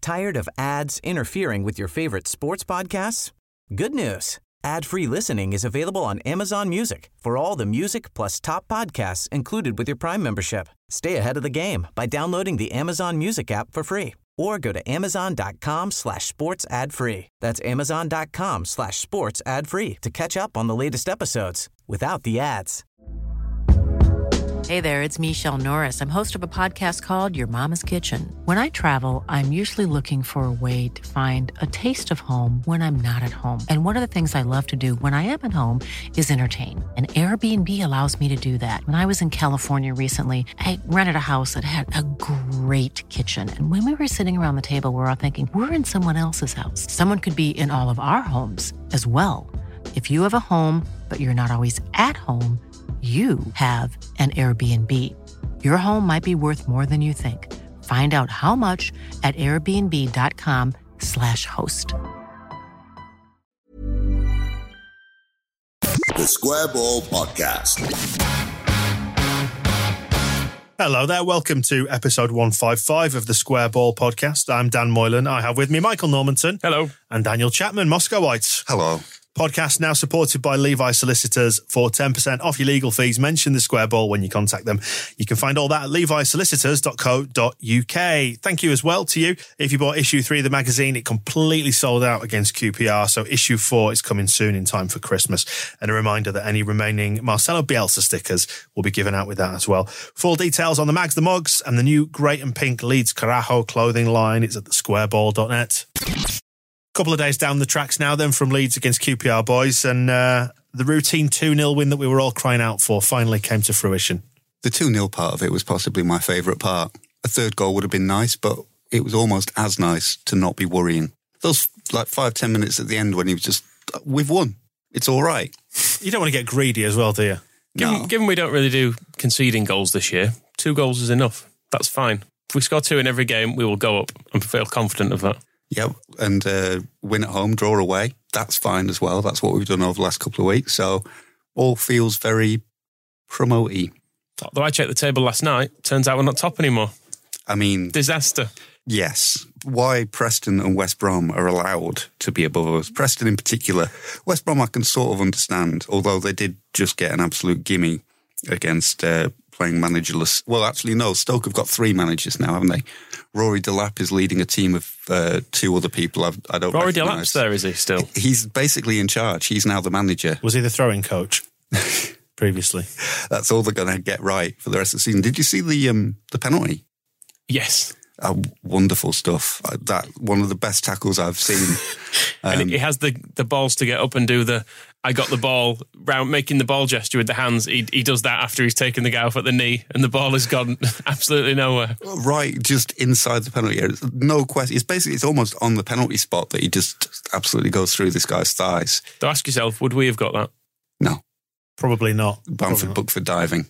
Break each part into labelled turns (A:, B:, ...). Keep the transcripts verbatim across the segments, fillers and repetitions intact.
A: Tired of ads interfering with your favorite sports podcasts? Good news. Ad-free listening is available on Amazon Music for all the music plus top podcasts included with your Prime membership. Stay ahead of the game by downloading the Amazon Music app for free or go to amazon.com slash sports ad free. That's amazon.com slash sports ad free to catch up on the latest episodes without the ads.
B: Hey there, it's Michelle Norris. I'm host of a podcast called Your Mama's Kitchen. When I travel, I'm usually looking for a way to find a taste of home when I'm not at home. And one of the things I love to do when I am at home is entertain. And Airbnb allows me to do that. When I was in California recently, I rented a house that had a great kitchen. And when we were sitting around the table, we were all thinking, we're in someone else's house. Someone could be in all of our homes as well. If you have a home, but you're not always at home, you have an Airbnb. Your home might be worth more than you think. Find out how much at airbnb.com slash host.
C: The Square Ball Podcast.
D: Hello there. Welcome to episode one fifty-five of the Square Ball Podcast. I'm Dan Moylan. I have with me Michael Normanton.
E: Hello.
D: And Daniel Chapman, Moscowite.
C: Hello.
D: Podcast now supported by Levi Solicitors. For ten percent off your legal fees, mention the Square Ball when you contact them. You can find all that at levi solicitors dot co dot uk. Thank you as well to you. If you bought issue three of the magazine, it completely sold out against Q P R, so issue four is coming soon in time for Christmas. And a reminder that any remaining Marcelo Bielsa stickers will be given out with that as well. Full details on the mags, the mugs, and the new Great and Pink Leeds Carajo clothing line. It's at the square ball dot net. Couple of days down the tracks now then from Leeds against Q P R boys, and uh, the routine two nil win that we were all crying out for finally came to fruition.
F: The two nil part of it was possibly my favourite part. A third goal would have been nice, but it was almost as nice to not be worrying. Those like five, ten minutes at the end when he was just, we've won. It's all right.
D: You don't want to get greedy as well, do you?
E: Given,
F: No.
E: given we don't really do conceding goals this year, two goals is enough. That's fine. If we score two in every game, we will go up. I feel confident of that.
F: Yeah, and uh, win at home, draw away. That's fine as well. That's what we've done over the last couple of weeks. So all feels very promote-y.
E: Although I checked the table last night, turns out we're not top anymore.
F: I mean...
E: Disaster.
F: Yes. Why Preston and West Brom are allowed to be above us. Preston in particular. West Brom I can sort of understand, although they did just get an absolute gimme against uh, playing managerless. Well, actually, no. Stoke have got three managers now, haven't they? Rory Delap is leading a team of uh, two other people I've, I don't
E: Rory
F: recognise.
E: Delap's there, is he still?
F: He's basically in charge. He's now the manager.
D: Was he the throwing coach previously?
F: That's all they're going to get right for the rest of the season. Did you see the um, the penalty?
E: Yes.
F: Oh, wonderful stuff. Uh, that one of the best tackles I've seen. Um,
E: And he has the, the balls to get up and do the, I got the ball, round, making the ball gesture with the hands. He, he does that after he's taken the guy off at the knee and the ball has gone absolutely nowhere.
F: right, just inside the penalty area. No question. It's basically, it's almost on the penalty spot that he just absolutely goes through this guy's thighs.
E: So ask yourself, would we have got that?
F: No.
D: Probably not.
F: Bamford booked for diving.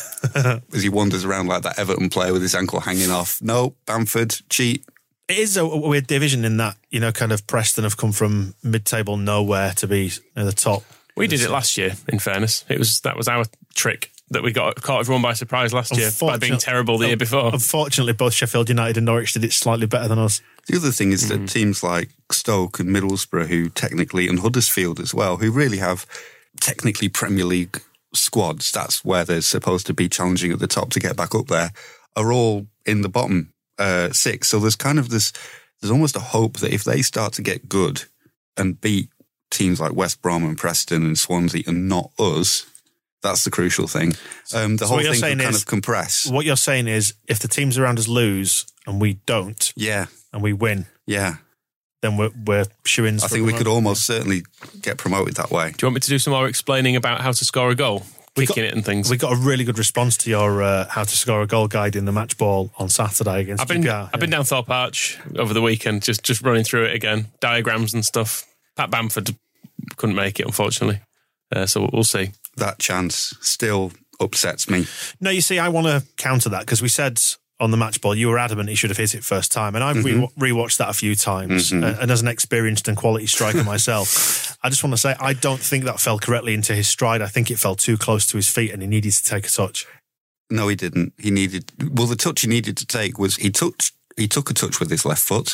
F: As he wanders around like that Everton player with his ankle hanging off. No, Bamford, cheat.
D: It is a weird division in that, you know, kind of Preston have come from mid-table nowhere to be at the top.
E: We did it last year, in fairness. It was That was our trick that we got caught everyone by surprise last year by being terrible the year before.
D: Unfortunately, both Sheffield United and Norwich did it slightly better than us.
F: The other thing is that teams like Stoke and Middlesbrough, who technically, and Huddersfield as well, who really have technically Premier League squads, that's where they're supposed to be challenging at the top to get back up there, are all in the bottom uh, six. So there's kind of this, there's almost a hope that if they start to get good and beat teams like West Brom and Preston and Swansea and not us, that's the crucial thing. Um, the
D: So
F: whole
D: what you're
F: thing
D: saying
F: can kind
D: is-
F: of compress.
D: What you're saying is, if the teams around us lose and we don't,
F: Yeah,
D: and we win,
F: yeah.
D: then we're, we're shoo-ins.
F: I
D: for
F: think we could
D: promotion.
F: almost certainly get promoted that way.
E: Do you want me to do some more explaining about how to score a goal?
D: We
E: Kicking
D: got-
E: it and things.
D: We got a really good response to your uh, how to score a goal guide in the match ball on Saturday against
E: I've been
D: Q P R.
E: I've been down Thorpe Arch over the weekend, just just running through it again, diagrams and stuff. Pat Bamford couldn't make it, unfortunately, uh, so we'll see.
F: That chance still upsets me.
D: No, you see, I want to counter that because we said on the match ball you were adamant he should have hit it first time, and I've mm-hmm. re- rewatched that a few times. Mm-hmm. And, and as an experienced and quality striker myself, I just want to say I don't think that fell correctly into his stride. I think it fell too close to his feet, and he needed to take a touch.
F: No, he didn't. He needed. Well, the touch he needed to take was he touched. He took a touch with his left foot,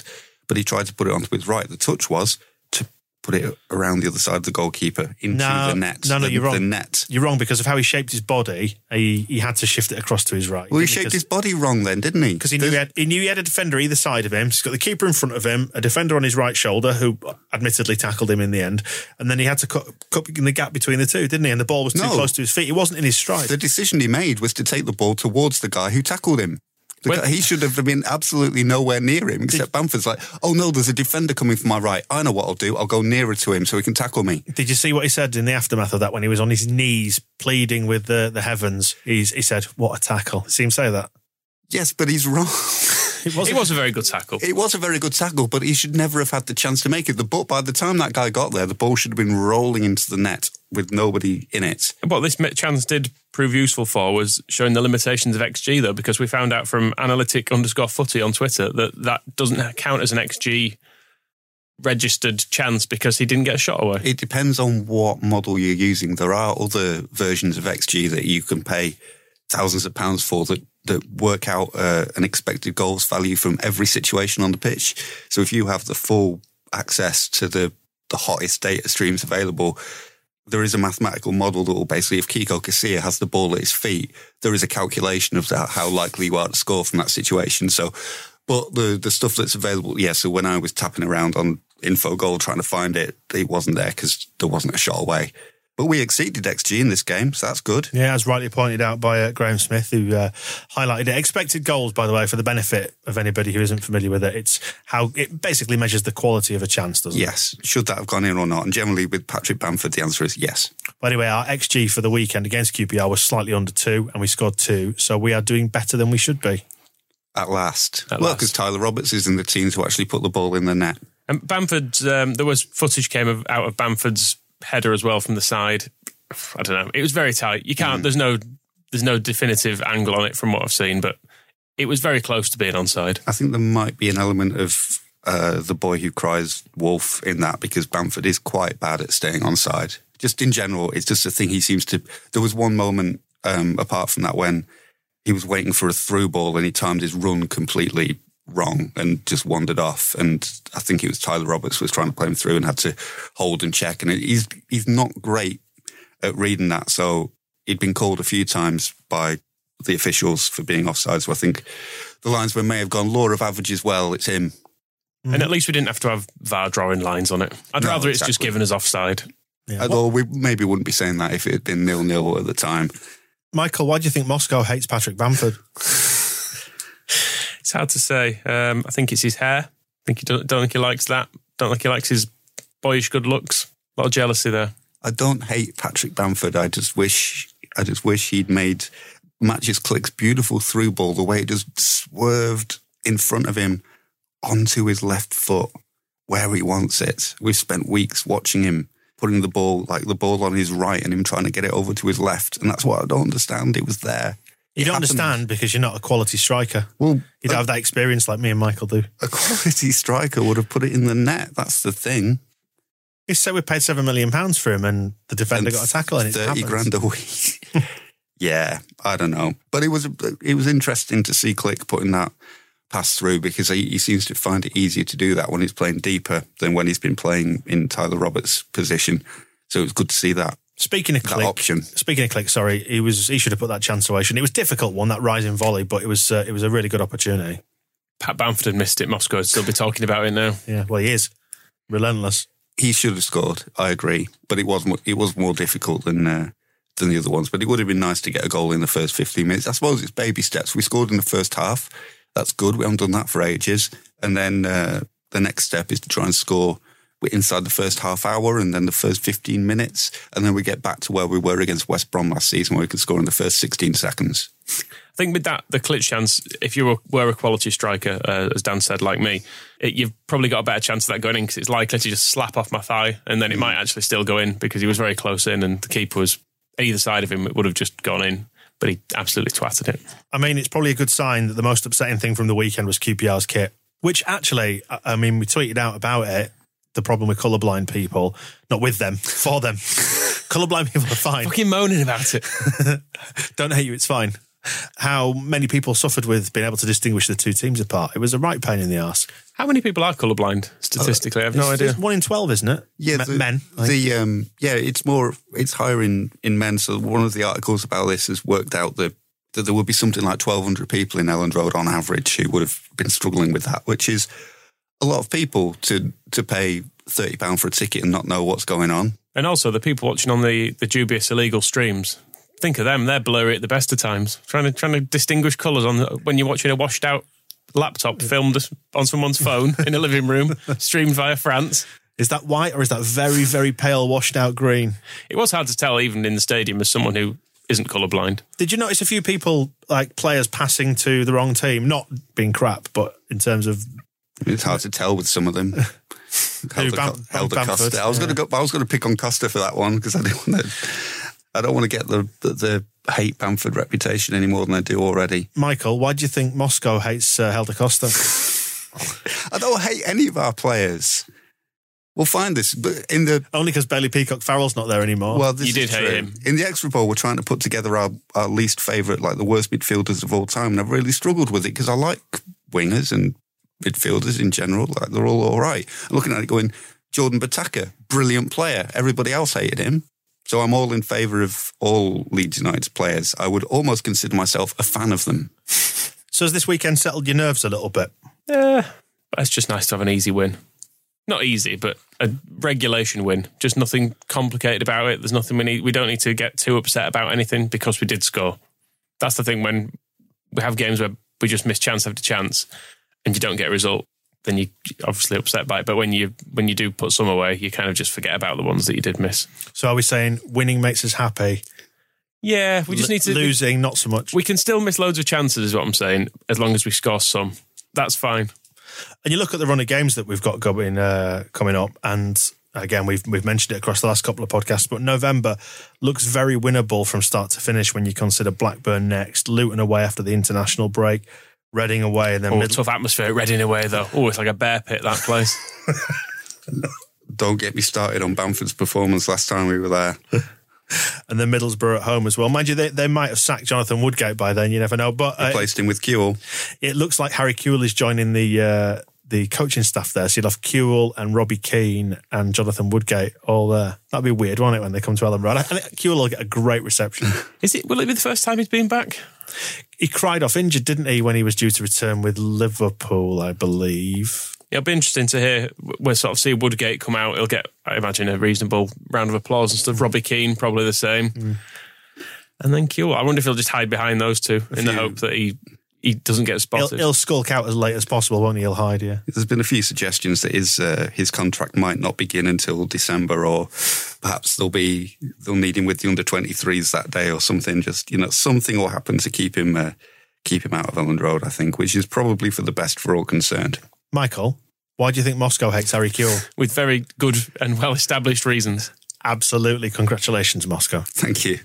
F: but he tried to put it onto his right. The touch was to put it around the other side of the goalkeeper into
D: no,
F: the net.
D: No, no,
F: the,
D: you're wrong.
F: The net.
D: You're wrong because of how he shaped his body. He he had to shift it across to his right.
F: Well, he shaped his body wrong then, didn't he?
D: Because he knew he, had, he knew he had a defender either side of him. He's got the keeper in front of him, a defender on his right shoulder who admittedly tackled him in the end, and then he had to cut, cut in the gap between the two, didn't he? And the ball was too
F: No.
D: close to his feet. He wasn't in his stride.
F: The decision he made was to take the ball towards the guy who tackled him. The
E: When-
F: guy, he should have been absolutely nowhere near him, except Bamford's like, oh no, there's a defender coming from my right. I know what I'll do. I'll go nearer to him so he can tackle me.
D: Did you see what he said in the aftermath of that when he was on his knees pleading with the, the heavens? He's, he said, what a tackle. See him say that?
F: Yes, but he's wrong.
D: It wasn't-
E: It was a very good tackle.
F: It was a very good tackle, but he should never have had the chance to make it. The ball, by the time that guy got there, the ball should have been rolling into the net with nobody in it.
E: What this chance did prove useful for was showing the limitations of X G, though, because we found out from analytic underscore footy on Twitter that that doesn't count as an X G registered chance because he didn't get a shot away.
F: It depends on what model you're using. There are other versions of X G that you can pay thousands of pounds for that, that work out uh, an expected goals value from every situation on the pitch. So if you have the full access to the, the hottest data streams available, there is a mathematical model that will basically, if Kiko Casilla has the ball at his feet, there is a calculation of that, how likely you are to score from that situation. So, but the the stuff that's available, yeah, so when I was tapping around on InfoGoal trying to find it, it wasn't there because there wasn't a shot away. But we exceeded X G in this game, so that's good.
D: Yeah, as rightly pointed out by uh, Graham Smith, who uh, highlighted it. Expected goals, by the way, for the benefit of anybody who isn't familiar with it, it's how it basically measures the quality of a chance, doesn't it?
F: Yes. Should that have gone in or not? And generally with Patrick Bamford, the answer is yes.
D: By the way, our X G for the weekend against Q P R was slightly under two, and we scored two, so we are doing better than we should be.
F: At last.
E: At
F: well,
E: last.
F: because Tyler Roberts is in the team to actually put the ball in the net.
E: And Bamford, um, there was footage came of, out of Bamford's header as well from the side. I don't know. It was very tight. You can't. Mm. There's no. There's no definitive angle on it from what I've seen, but it was very close to being onside.
F: I think there might be an element of uh, the boy who cries wolf in that because Bamford is quite bad at staying onside. Just in general, it's just a thing he seems to. There was one moment um, apart from that when he was waiting for a through ball and he timed his run completely wrong and just wandered off. And I think it was Tyler Roberts was trying to play him through and had to hold and check. And he's he's not great at reading that. So he'd been called a few times by the officials for being offside. So I think the linesman may have gone, law of averages, well, it's him.
E: Mm. And at least we didn't have to have V A R drawing lines on it. I'd
F: No,
E: rather it's
F: exactly.
E: just given as offside.
D: Yeah.
F: Although we maybe wouldn't be saying that if it had been nil-nil at the time.
D: Michael, why do you think Moscow hates Patrick Bamford?
E: It's hard to say. Um, I think it's his hair. I think he don't, don't think he likes that. Don't think he likes his boyish good looks. A lot of jealousy there.
F: I don't hate Patrick Bamford. I just wish, I just wish he'd made Matches Click's beautiful through ball, the way it just swerved in front of him onto his left foot where he wants it. We've spent weeks watching him putting the ball, like the ball on his right and him trying to get it over to his left. And that's what I don't understand. It was there.
D: You
F: It
D: don't
F: happened.
D: understand because you're not a quality striker.
F: Well,
D: You don't
F: a,
D: have that experience like me and Michael do.
F: a quality striker would have put it in the net. That's the thing.
D: You say we paid seven million pounds for him, and the defender
F: And
D: got a tackle, and it
F: thirty
D: happens.
F: grand a week. Yeah, I don't know, but it was it was interesting to see Click putting that pass through because he, he seems to find it easier to do that when he's playing deeper than when he's been playing in Tyler Roberts' position. So it was good to see that.
D: Speaking of
F: That
D: Click,
F: option.
D: Speaking of Click, sorry, he was he should have put that chance away. shouldn't he? It was a difficult one, that rising volley, but it was uh, it was a really good opportunity.
E: Pat Bamford had missed it. Moscow would still be talking about it now.
D: Yeah, well, he is relentless.
F: He should have scored. I agree, but it was mo- it was more difficult than uh, than the other ones. But it would have been nice to get a goal in the first fifteen minutes. I suppose it's baby steps. We scored in the first half. That's good. We haven't done that for ages. And then uh, the next step is to try and score inside the first half hour and then the first fifteen minutes. And then we get back to where we were against West Brom last season, where we could score in the first sixteen seconds.
E: I think with that, the Klitsch chance, if you were, were a quality striker, uh, as Dan said, like me, it, you've probably got a better chance of that going in because it's likely to just slap off my thigh and then it might actually still go in because he was very close in and the keeper was either side of him. It would have just gone in, but he absolutely twatted it.
D: I mean, it's probably a good sign that the most upsetting thing from the weekend was Q P R's kit, which actually, I- I mean, we tweeted out about it, the problem with colourblind people, not with them, for them. Colourblind people are fine.
E: Fucking moaning about it.
D: Don't hate you, it's fine. how many people suffered with being able to distinguish the two teams apart. It was a right pain in the arse.
E: How many people are colourblind statistically? I have no
D: It's-
E: idea.
D: It's one in twelve, isn't it?
F: Yeah,
D: Me-
F: the,
D: men. I think.
F: The um, yeah, it's more, it's higher in, in men. So one of the articles about this has worked out that, that there would be something like twelve hundred people in Elland Road on average who would have been struggling with that, which is a lot of people to to pay thirty pounds for a ticket and not know what's going on.
E: And also the people watching on the, the dubious illegal streams. Think of them; they're blurry at the best of times. Trying to trying to distinguish colours on the, when you're watching a washed out laptop filmed on someone's phone in a living room, streamed via France.
D: Is that white or is that very, very pale, washed out green?
E: It was hard to tell, even in the stadium, as someone who isn't colourblind.
D: Did you notice a few people, like players, passing to the wrong team? Not being crap, but in terms of
F: It's hard to tell with some of them. Helder,
D: Bam-
F: Helder
D: Bamford,
F: Costa. I was
D: yeah.
F: going to go. I was going to pick on Costa for that one because I didn't want to. I don't want to get the, the the hate Bamford reputation any more than I do already.
D: Michael. Why do you think Moscow hates uh, Helder Costa?
F: I don't hate any of our players. We'll find this, but in the
D: Only because Bailey Peacock Farrell's not there anymore.
F: well, this
E: You did
F: is
E: hate
F: true.
E: him.
F: In the extra bowl. We're trying to put together our, our least favourite, like the worst midfielders of all time, and I've really struggled with it because I like wingers and midfielders in general. Like they're all all right. I'm looking at it going, Jordan Bataka, brilliant player. Everybody else hated him. So I'm all in favour of all Leeds United players. I would almost consider myself a fan of them.
D: So has this weekend settled your nerves a little bit?
E: Yeah, but it's just nice to have an easy win. Not easy, but a regulation win. Just nothing complicated about it. There's nothing we need. We don't need to get too upset about anything because we did score. That's the thing when we have games where we just miss chance after chance and you don't get a result, then you're obviously upset by it. But when you when you do put some away, you kind of just forget about the ones that you did miss.
D: So are we saying winning makes us happy?
E: Yeah, we just
D: L-
E: need to...
D: losing, not so much.
E: We can still miss loads of chances, is what I'm saying, as long as we score some. That's fine.
D: And you look at the run of games that we've got going uh, coming up, and again, we've we've mentioned it across the last couple of podcasts, but November looks very winnable from start to finish when you consider Blackburn next, Luton away after the international break, Reading away, and then
E: Oh,
D: middle-
E: tough atmosphere at Reading away, though. Oh, it's like a bear pit, that place.
F: Don't get me started on Bamford's performance last time we were there.
D: and then Middlesbrough at home as well. Mind you, they, they might have sacked Jonathan Woodgate by then, you never know. But uh,
F: Replaced him with Kewell.
D: it looks like Harry Kewell is joining the uh, the coaching staff there. So you'll have Kewell and Robbie Keane and Jonathan Woodgate all there. That'd be weird, won't it, when they come to Elland Road? I think Kewell will get a great reception.
E: Is it? Will it be the first time he's been back?
D: He cried off injured, didn't he, when he was due to return with Liverpool, I believe.
E: It'll be interesting to hear. We'll sort of see Woodgate come out. He'll get, I imagine, a reasonable round of applause and stuff. Robbie Keane, probably the same. Mm. And then Kewell. I wonder if he'll just hide behind those two in the hope that he, he doesn't get spotted.
D: He'll, he'll skulk out as late as possible, won't he? He'll hide, yeah.
F: There's been a few suggestions that his uh, his contract might not begin until December, or perhaps they'll be they'll need him with the under twenty-threes that day or something. Just you know, something will happen to keep him uh, keep him out of Elland Road. I think, which is probably for the best for all concerned.
D: Michael, why do you think Moscow hates Harry Kewell?
E: With very good and well-established reasons.
D: Absolutely. Congratulations, Moscow.
F: Thank you.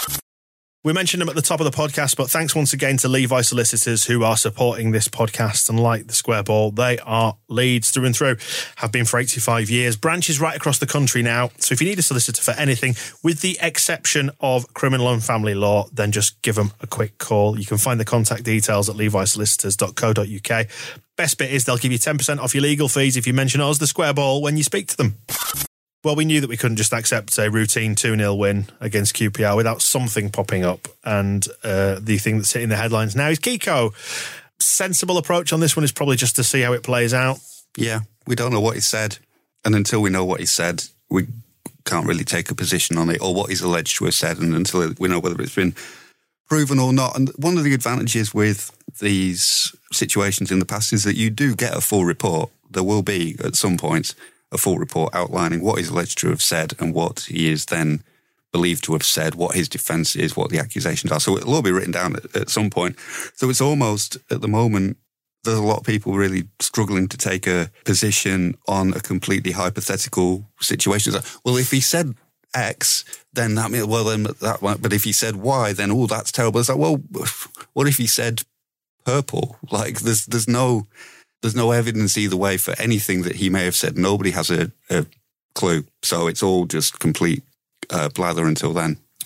D: We mentioned them at the top of the podcast, but thanks once again to Levi Solicitors who are supporting this podcast. And like the Square Ball, they are Leeds through and through, have been for eighty-five years. Branches right across the country now. So if you need a solicitor for anything, with the exception of criminal and family law, then just give them a quick call. You can find the contact details at levi solicitors dot co dot uk. Best bit is they'll give you ten percent off your legal fees if you mention us, the Square Ball, when you speak to them. Well, we knew that we couldn't just accept a routine two nil win against Q P R without something popping up. And uh, the thing that's hitting the headlines now is Kiko. Sensible approach on this one is probably just to see how it plays out.
F: Yeah, we don't know what he said. And until we know what he said, we can't really take a position on it or what he's alleged to have said. And until we know whether it's been proven or not. And one of the advantages with these situations in the past is that you do get a full report. There will be, at some point, a full report outlining what he's alleged to have said and what he is then believed to have said, what his defence is, what the accusations are. So it'll all be written down at, at some point. So it's almost, at the moment, there's a lot of people really struggling to take a position on a completely hypothetical situation. It's like, well, if he said X, then that means, well, then that might, but if he said Y, then, oh, that's terrible. It's like, well, what if he said purple? Like, there's there's no... There's no evidence either way for anything that he may have said. Nobody has a, a clue. So it's all just complete uh, blather until then.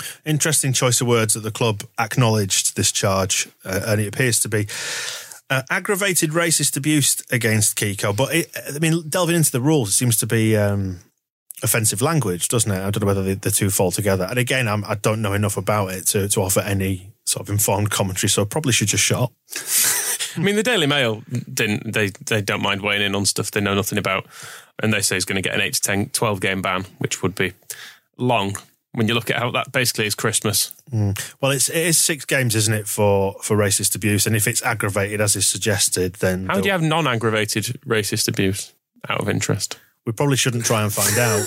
D: Interesting choice of words that the club acknowledged this charge, uh, and it appears to be uh, aggravated racist abuse against Kiko. But, it, I mean, delving into the rules, it seems to be um, offensive language, doesn't it? I don't know whether the, the two fall together. And again, I'm, I don't know enough about it to, to offer any sort of informed commentary, so I probably should just shut up.
E: I mean, the Daily Mail didn't. They they don't mind weighing in on stuff they know nothing about, and they say he's going to get an eight to ten, twelve game ban, which would be long when you look at how that basically is Christmas.
D: Mm. Well, it's it is six games, isn't it, for for racist abuse? And if it's aggravated, as is suggested, then
E: how do you have non-aggravated racist abuse? Out of interest,
D: we probably shouldn't try and find out.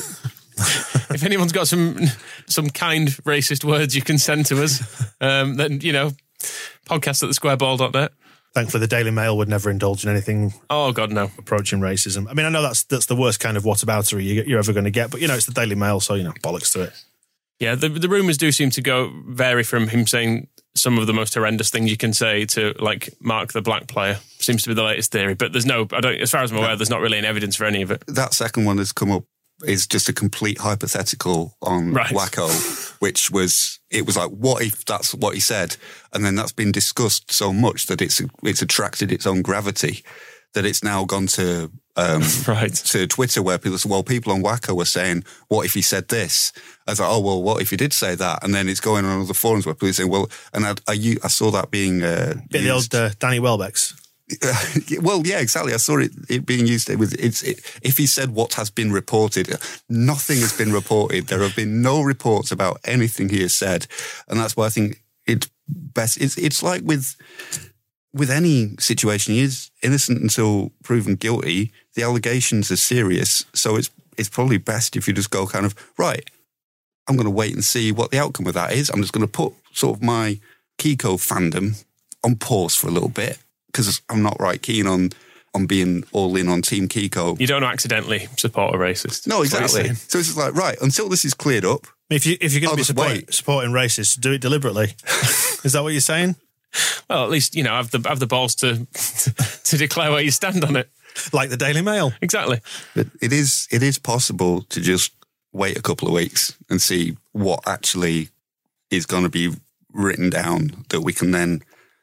E: If anyone's got some some kind racist words you can send to us, um, then you know, podcast at the square ball dot net.
D: Thankfully, the Daily Mail would never indulge in anything.
E: Oh God, no!
D: Approaching racism. I mean, I know that's that's the worst kind of whataboutery you're ever going to get, but you know, it's the Daily Mail, so you know, bollocks to it.
E: Yeah, the the rumours do seem to go vary from him saying some of the most horrendous things you can say to like Mark the black player. Seems to be the latest theory, but there's no. I don't. As far as I'm aware, there's not really any evidence for any of it.
F: That second one has come up is just a complete hypothetical on
E: right.
F: Wacko, which was, it was like, what if that's what he said? And then that's been discussed so much that it's it's attracted its own gravity, that it's now gone to um,
E: right.
F: to Twitter where people say, well, people on Wacko were saying, what if he said this? I was like, oh, well, what if he did say that? And then it's going on other forums where people are saying, well, and I, I, I saw that being uh,
D: Bit the old uh, Danny Welbeck's.
F: Well, yeah, exactly. I saw it, it being used. It was, it's, it, if he said what has been reported, nothing has been reported. There have been no reports about anything he has said. And that's why I think it's best. It's, it's like with, with any situation, he is innocent until proven guilty. The allegations are serious. So it's, it's probably best if you just go kind of, right, I'm going to wait and see what the outcome of that is. I'm just going to put sort of my Kiko fandom on pause for a little bit, because I'm not right keen on on being all in on Team Kiko.
E: You don't accidentally support a racist.
F: No, exactly. So it's just like, right, until this is cleared up.
D: If, you, if you're going to be support, supporting racists, do it deliberately. Is that what you're saying?
E: Well, at least, you know, have the have the balls to to declare where you stand on it.
D: Like the Daily Mail.
E: Exactly.
F: But it is it is possible to just wait a couple of weeks and see what actually is going to be written down that we can then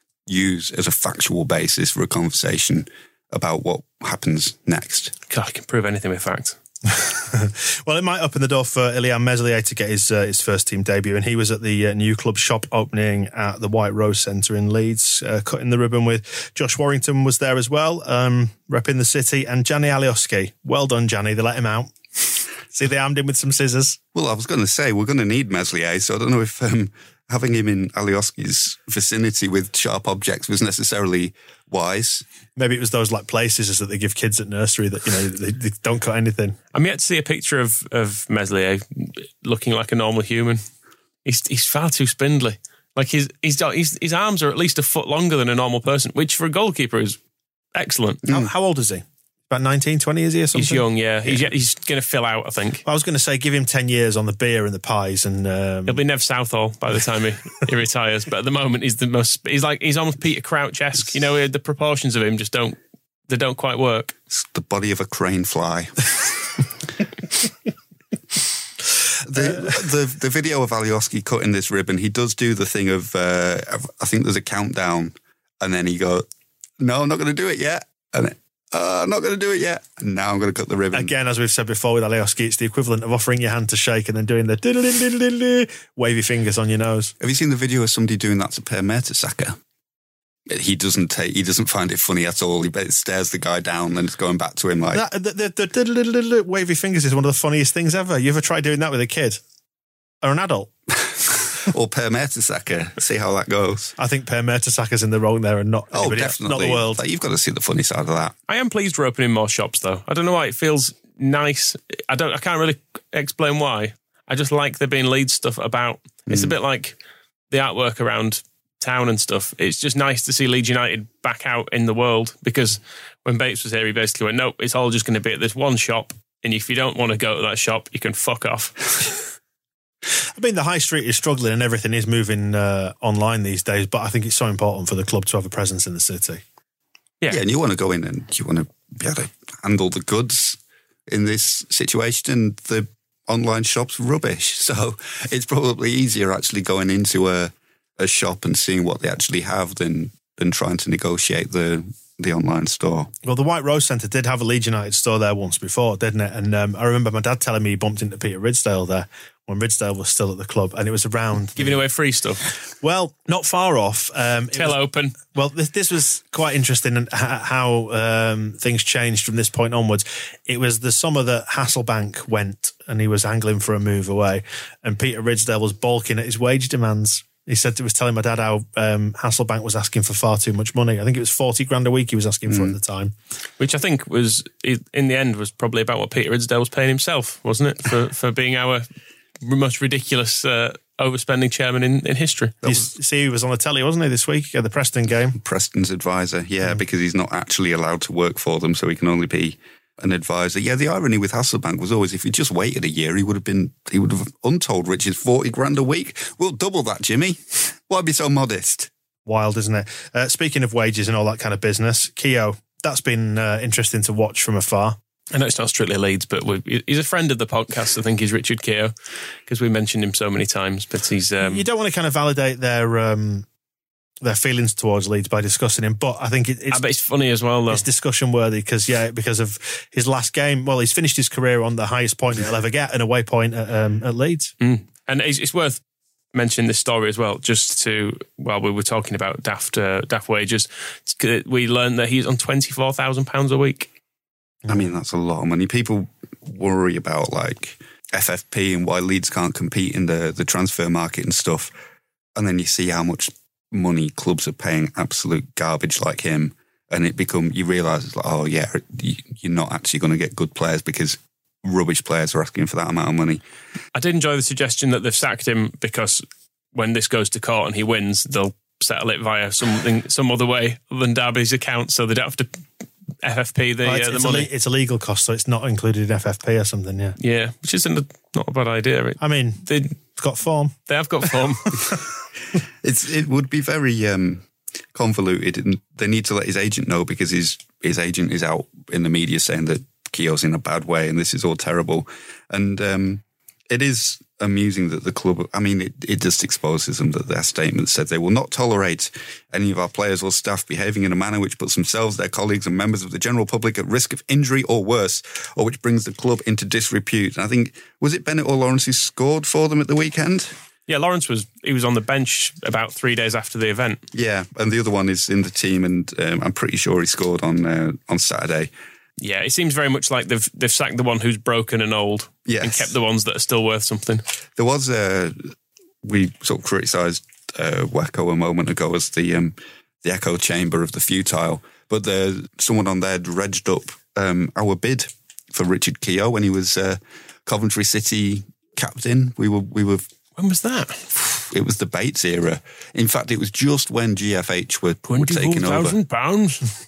F: use as a factual basis for a conversation about what happens next.
E: God, I can prove anything with facts.
D: Well, it might open the door for Ilyan Meslier to get his uh, his first team debut, and he was at the uh, new club shop opening at the White Rose Centre in Leeds, uh, cutting the ribbon with Josh Warrington was there as well, um, repping the city, and Gianni Alioski. Well done, Gianni. They let him out. See, they armed him with some scissors.
F: Well, I was going to say, we're going to need Meslier, so I don't know if um, having him in Alioski's vicinity with sharp objects was necessarily wise.
D: Maybe it was those like play scissors that they give kids at nursery that, you know, they, they don't cut anything.
E: I'm yet to see a picture of, of Meslier looking like a normal human. He's he's far too spindly. Like his, his, his, his arms are at least a foot longer than a normal person, which for a goalkeeper is excellent.
D: Mm. How, how old is he? About nineteen, twenty, is he or something?
E: He's young, yeah. He's, he's going to fill out, I think.
D: I was going to say, give him ten years on the beer and the pies, and um...
E: he'll be Nev Southall by the time he, he retires. But at the moment, he's the most. He's like he's almost Peter Crouch-esque. You know, the proportions of him just don't. They don't quite work.
F: It's the body of a crane fly. the, the the video of Alioski cutting this ribbon, he does do the thing of uh, I think there's a countdown, and then he goes, "No, I'm not going to do it yet," and. It, Uh, I'm not going to do it yet. And now I'm going to cut the ribbon.
D: Again, as we've said before with Alioski, it's the equivalent of offering your hand to shake and then doing the diddle-diddle-diddle wavy fingers on your nose.
F: Have you seen the video of somebody doing that to Per Mertesacker? He doesn't take. He doesn't find it funny at all. He stares the guy down and it's going back to him like...
D: That, the the, the diddle-diddle-diddle wavy fingers is one of the funniest things ever. You ever tried doing that with a kid? Or an adult?
F: Or Per Mertesacker. See how that goes.
D: I think Per Mertesacker's in the wrong there and not
F: oh,
D: anybody,
F: definitely.
D: not the world.
F: Like, you've got to see the funny side of that.
E: I am pleased we're opening more shops, though. I don't know why it feels nice. I don't. I can't really explain why. I just like there being Leeds stuff about. It's mm. a bit like the artwork around town and stuff. It's just nice to see Leeds United back out in the world, because when Bates was here, he basically went, nope, it's all just going to be at this one shop, and if you don't want to go to that shop, you can fuck off.
D: I mean, the high street is struggling and everything is moving uh, online these days, but I think it's so important for the club to have a presence in the city.
E: Yeah,
F: yeah, and you want to go in and you want to be able to handle the goods in this situation, and the online shop's rubbish. So it's probably easier actually going into a, a shop and seeing what they actually have than than trying to negotiate the the online store.
D: Well, the White Rose Centre did have a Leeds United store there once before, didn't it? And um, I remember my dad telling me he bumped into Peter Ridsdale there when Ridsdale was still at the club, and it was around...
E: Giving away free stuff?
D: Well, not far off. Um,
E: Till
D: was,
E: open.
D: Well, this, this was quite interesting and how um, things changed from this point onwards. It was the summer that Hasselbank went, and he was angling for a move away, and Peter Ridsdale was balking at his wage demands. He said he was telling my dad how um, Hasselbank was asking for far too much money. I think it was forty grand a week he was asking mm. for at the time.
E: Which I think was, in the end, was probably about what Peter Ridsdale was paying himself, wasn't it? For for being our most ridiculous uh, overspending chairman in, in history.
D: You see, he was on the telly, wasn't he, this week at the Preston game?
F: Preston's advisor, yeah, mm. because he's not actually allowed to work for them, so he can only be an advisor. Yeah, the irony with Hasselbank was always if he just waited a year, he would have been, he would have untold riches, forty grand a week. We'll double that, Jimmy. Why be so modest?
D: Wild, isn't it? Uh, speaking of wages and all that kind of business, Keogh, that's been uh, interesting to watch from afar.
E: I know it's not strictly Leeds, but we, he's a friend of the podcast. I think he's Richard Keogh, because we mentioned him so many times. But he's um,
D: you don't want to kind of validate their um, their feelings towards Leeds by discussing him, but I think it, it's.
E: I bet it's funny as well, though.
D: It's discussion worthy because yeah, because of his last game. Well, he's finished his career on the highest point he'll ever get, an away point at, um, at Leeds.
E: Mm. And it's, it's worth mentioning this story as well, just to while we were talking about daft uh, daft wages, we learned that he's on twenty four thousand pounds a week.
F: I mean, that's a lot of money. People worry about like F F P and why Leeds can't compete in the, the transfer market and stuff. And then you see how much money clubs are paying absolute garbage like him. And it become, you realise it's like, oh yeah, you're not actually going to get good players because rubbish players are asking for that amount of money.
E: I did enjoy the suggestion that they've sacked him because when this goes to court and he wins, they'll settle it via something, some other way than Derby's account, so they don't have to F F P the, oh,
D: it's,
E: uh, the
D: it's
E: money.
D: A, it's a legal cost, so it's not included in F F P or something, yeah.
E: Yeah, which isn't a, not a bad idea. It,
D: I mean,
E: they've
D: got form.
E: They have got form.
F: it's It would be very um, convoluted, and they need to let his agent know because his, his agent is out in the media saying that Keogh's in a bad way and this is all terrible. And um, it is amusing that the club, I mean, it, it just exposes them that their statement said they will not tolerate any of our players or staff behaving in a manner which puts themselves, their colleagues and members of the general public at risk of injury or worse, or which brings the club into disrepute. And I think, was it Bennett or Lawrence who scored for them at the weekend?
E: Yeah, Lawrence was, he was on the bench about three days after the event.
F: Yeah, and the other one is in the team, and um, I'm pretty sure he scored on uh, on Saturday.
E: Yeah, it seems very much like they've they've sacked the one who's broken and old, yes, and kept the ones that are still worth something. There
F: was a, we sort of criticised uh, Wacko a moment ago as the um, the echo chamber of the futile, but the, someone on there dredged up um, our bid for Richard Keogh when he was uh, Coventry City captain. We were we were.
E: When was that?
F: It was the Bates era. In fact, it was just when G F H were, were taking over. twenty-four
E: thousand pounds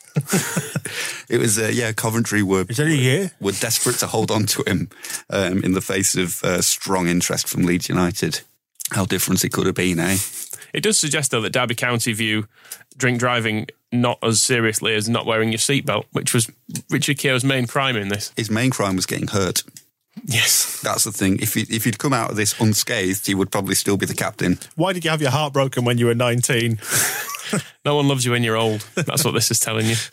F: It was, uh, yeah, Coventry were,
D: Is that a year?
F: were desperate to hold on to him um, in the face of uh, strong interest from Leeds United. How different it could have been, eh?
E: It does suggest, though, that Derby County view drink driving not as seriously as not wearing your seatbelt, which was Richard Keogh's main crime in this.
F: His main crime was getting hurt.
E: Yes.
F: That's the thing. If, he, if he'd come out of this unscathed, he would probably still be the captain.
D: Why did you have your heart broken when you were nineteen?
E: No one loves you when you're old. That's what this is telling you.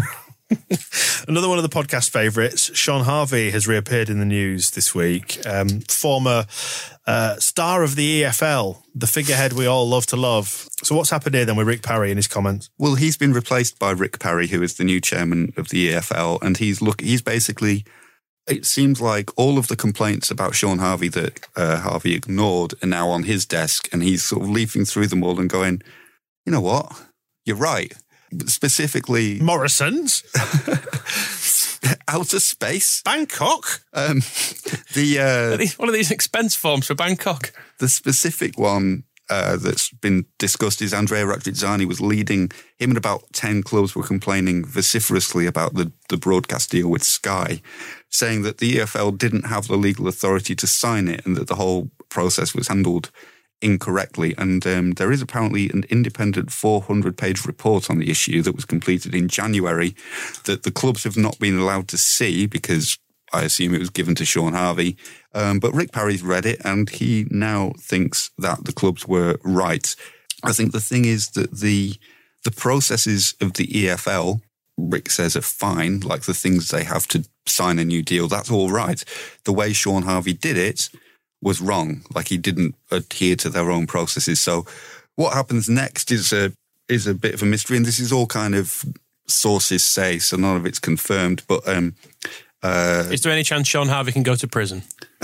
D: Another one of the podcast favourites, Sean Harvey, has reappeared in the news this week. Um, former uh, star of the E F L, the figurehead we all love to love. So what's happened here then with Rick Parry in his comments?
F: Well, he's been replaced by Rick Parry, who is the new chairman of the E F L, and he's look. He's basically... It seems like all of the complaints about Sean Harvey that uh, Harvey ignored are now on his desk, and he's sort of leafing through them all and going, you know what? You're right. Specifically...
D: Morrison's?
F: Outer Space.
D: Bangkok?
F: Um, the uh,
E: One of these expense forms for Bangkok.
F: The specific one uh, that's been discussed is Andrea Radrizzani was leading. Him and about ten clubs were complaining vociferously about the, the broadcast deal with Sky, saying that the E F L didn't have the legal authority to sign it and that the whole process was handled incorrectly. And um, there is apparently an independent four hundred page report on the issue that was completed in January that the clubs have not been allowed to see because I assume it was given to Sean Harvey. Um, but Rick Parry's read it and he now thinks that the clubs were right. I think the thing is that the the processes of the E F L, Rick says, are fine, like the things they have to sign a new deal, that's all right. The way Sean Harvey did it was wrong, like he didn't adhere to their own processes. So what happens next is a is a bit of a mystery, and this is all kind of sources say, so none of it's confirmed. But um, uh,
E: is there any chance Sean Harvey can go to prison?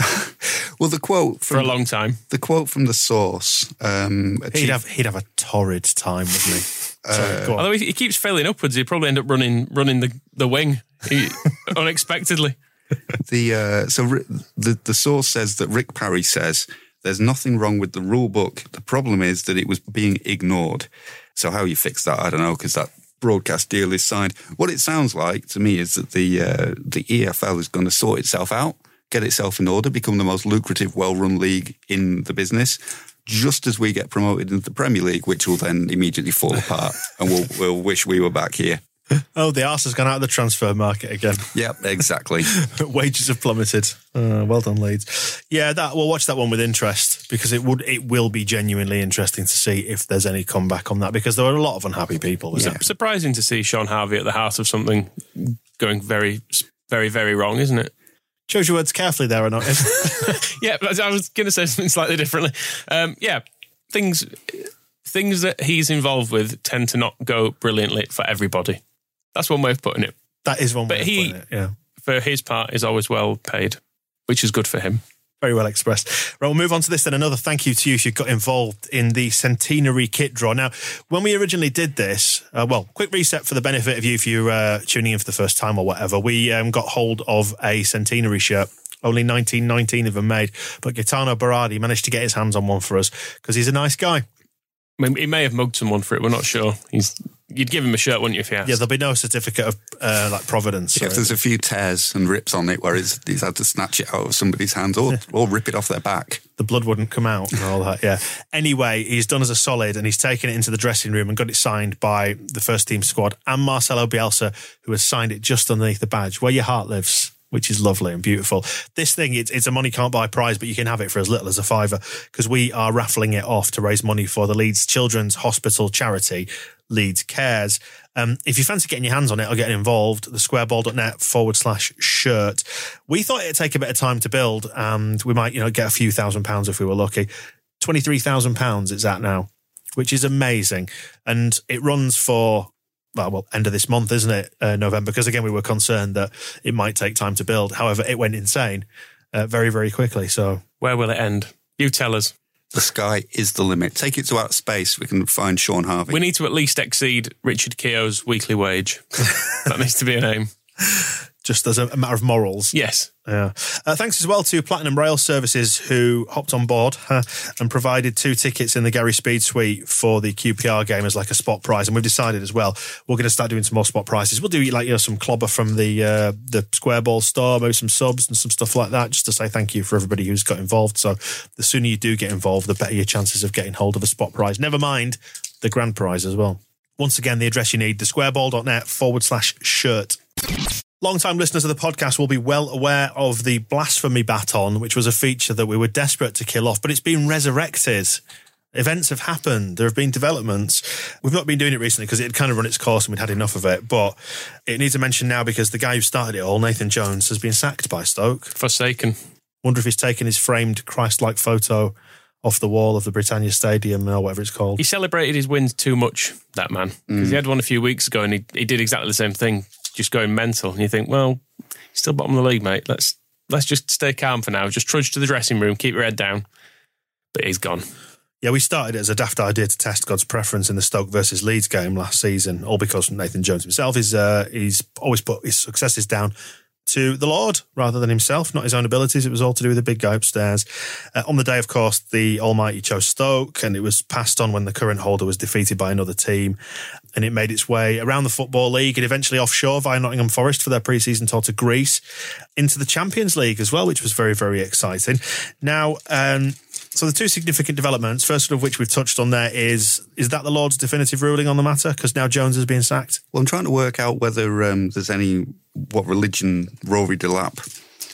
F: Well, the quote from,
E: for a long time.
F: The quote from the source. Um,
D: he'd
F: chief,
D: have he'd have a torrid time, wouldn't he? Sorry, go on.
E: Although he, he keeps failing upwards, he'd probably end up running running the the wing he, unexpectedly.
F: The uh, so the the source says that Rick Parry says there's nothing wrong with the rule book. The problem is that it was being ignored. So how you fix that, I don't know, because that broadcast deal is signed. What it sounds like to me is that the uh, the E F L is going to sort itself out, get itself in order, become the most lucrative, well-run league in the business, just as we get promoted into the Premier League, which will then immediately fall apart, and we'll we'll wish we were back here.
D: Oh, the arse has gone out of the transfer market again.
F: Yep, exactly.
D: Wages have plummeted. Uh, well done, Leeds. Yeah, that we'll watch that one with interest because it would it will be genuinely interesting to see if there's any comeback on that, because there are a lot of unhappy people. Isn't
E: yeah.
D: it?
E: Surprising to see Sean Harvey at the heart of something going very, very, very wrong, isn't it?
D: Choose your words carefully there, or not?
E: Yeah, but I was going to say something slightly differently. Um, yeah, things things that he's involved with tend to not go brilliantly for everybody. That's one way of putting it.
D: That is one
E: but
D: way
E: he,
D: of putting it, yeah.
E: For his part, is always well paid, which is good for him.
D: Very well expressed. Right, we'll move on to this then. Another thank you to you if you got involved in the centenary kit draw. Now, when we originally did this, uh, well, quick reset for the benefit of you if you're uh, tuning in for the first time or whatever. We um, got hold of a centenary shirt. Only nineteen nineteen of them made. But Gaetano Berardi managed to get his hands on one for us because he's a nice guy.
E: I mean, he may have mugged someone for it. We're not sure. He's You'd give him a shirt, wouldn't you, if he asked?
D: Yeah, there'll be no certificate of uh, like providence.
F: Yeah, if there's a few tears and rips on it where he's, he's had to snatch it out of somebody's hands or, or rip it off their back.
D: The blood wouldn't come out and all that, yeah. Anyway, he's done us a solid and he's taken it into the dressing room and got it signed by the first team squad and Marcelo Bielsa, who has signed it just underneath the badge, where your heart lives, which is lovely and beautiful. This thing, it's, it's a money can't buy prize, but you can have it for as little as a fiver because we are raffling it off to raise money for the Leeds Children's Hospital charity, Leeds Cares. Um, if you fancy getting your hands on it or getting involved, the squareball.net forward slash shirt. We thought it'd take a bit of time to build and we might, you know, get a few thousand pounds if we were lucky. twenty-three thousand pounds it's at now, which is amazing. And it runs for, well, well end of this month, isn't it? Uh, November, because again, we were concerned that it might take time to build. However, it went insane uh, very, very quickly. So
E: where will it end? You tell us.
F: The sky is the limit. Take it to outer space. We can find Sean Harvey.
E: We need to at least exceed Richard Keogh's weekly wage. That needs to be an aim.
D: Just as a matter of morals.
E: Yes.
D: Yeah. Uh, thanks as well to Platinum Rail Services, who hopped on board uh, and provided two tickets in the Gary Speed Suite for the Q P R game as like a spot prize. And we've decided as well, we're going to start doing some more spot prizes. We'll do like, you know, some clobber from the uh, the Square Ball store, maybe some subs and some stuff like that, just to say thank you for everybody who's got involved. So the sooner you do get involved, the better your chances of getting hold of a spot prize. Never mind the grand prize as well. Once again, the address you need, the squareball.net forward slash shirt. Long-time listeners of the podcast will be well aware of the blasphemy baton, which was a feature that we were desperate to kill off, but it's been resurrected. Events have happened. There have been developments. We've not been doing it recently because it had kind of run its course and we'd had enough of it, but it needs a mention now because the guy who started it all, Nathan Jones, has been sacked by Stoke.
E: Forsaken.
D: Wonder if he's taken his framed Christ-like photo off the wall of the Britannia Stadium or whatever it's called.
E: He celebrated his wins too much, that man. Because mm. he had one a few weeks ago and he, he did exactly the same thing. Just going mental, and you think, well, still bottom of the league, mate. Let's let's just stay calm for now. Just trudge to the dressing room, keep your head down. But he's gone. Yeah, we started it as a daft idea to test God's preference in the Stoke versus Leeds game last season, all because Nathan Jones himself is uh, he's always put his successes down to the Lord rather than himself, not his own abilities. It was all to do with the big guy upstairs. Uh, on the day, of course, the Almighty chose Stoke, and it was passed on when the current holder was defeated by another team. And it made its way around the Football League and eventually offshore via Nottingham Forest for their pre-season tour to Greece, into the Champions League as well, which was very, very exciting. Now, um, so the two significant developments, first of which we've touched on there, is is that the Lord's definitive ruling on the matter? Because now Jones is being sacked.
F: Well, I'm trying to work out whether um, there's any, what religion Rory Delap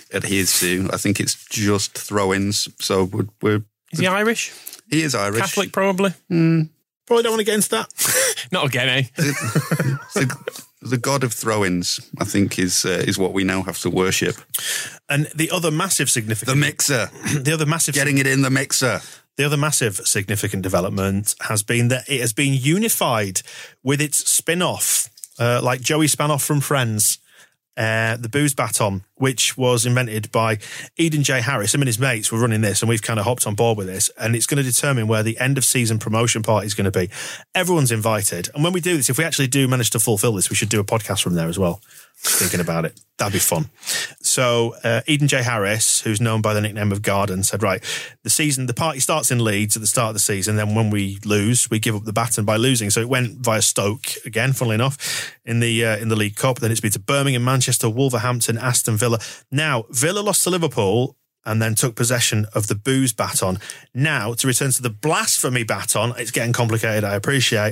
F: adheres to. I think it's just throw-ins. So we're, we're
E: Is he Irish?
F: He is Irish.
E: Catholic, probably.
F: Mm.
D: Probably don't want to get into that.
E: Not again, eh?
F: the, the god of throw-ins, I think, is uh, is what we now have to worship.
D: And the other massive significant...
F: The mixer.
D: The other massive...
F: Getting it in the mixer.
D: The other massive significant development has been that it has been unified with its spin-off, uh, like Joey Spanoff from Friends, uh, the Booze Baton, which was invented by Eden J. Harris. Him and his mates were running this, and we've kind of hopped on board with this, and it's going to determine where the end-of-season promotion party is going to be. Everyone's invited, and when we do this, if we actually do manage to fulfill this, we should do a podcast from there as well. Thinking about it. That'd be fun. So uh, Eden J. Harris, who's known by the nickname of Garden, said, right, the season, the party starts in Leeds at the start of the season. Then when we lose, we give up the baton by losing. So it went via Stoke again, funnily enough, in the uh, in the League Cup. Then it's been to Birmingham, Manchester, Wolverhampton, Aston Villa. Now, Villa lost to Liverpool and then took possession of the Booze Baton. Now, to return to the Blasphemy Baton, it's getting complicated, I appreciate.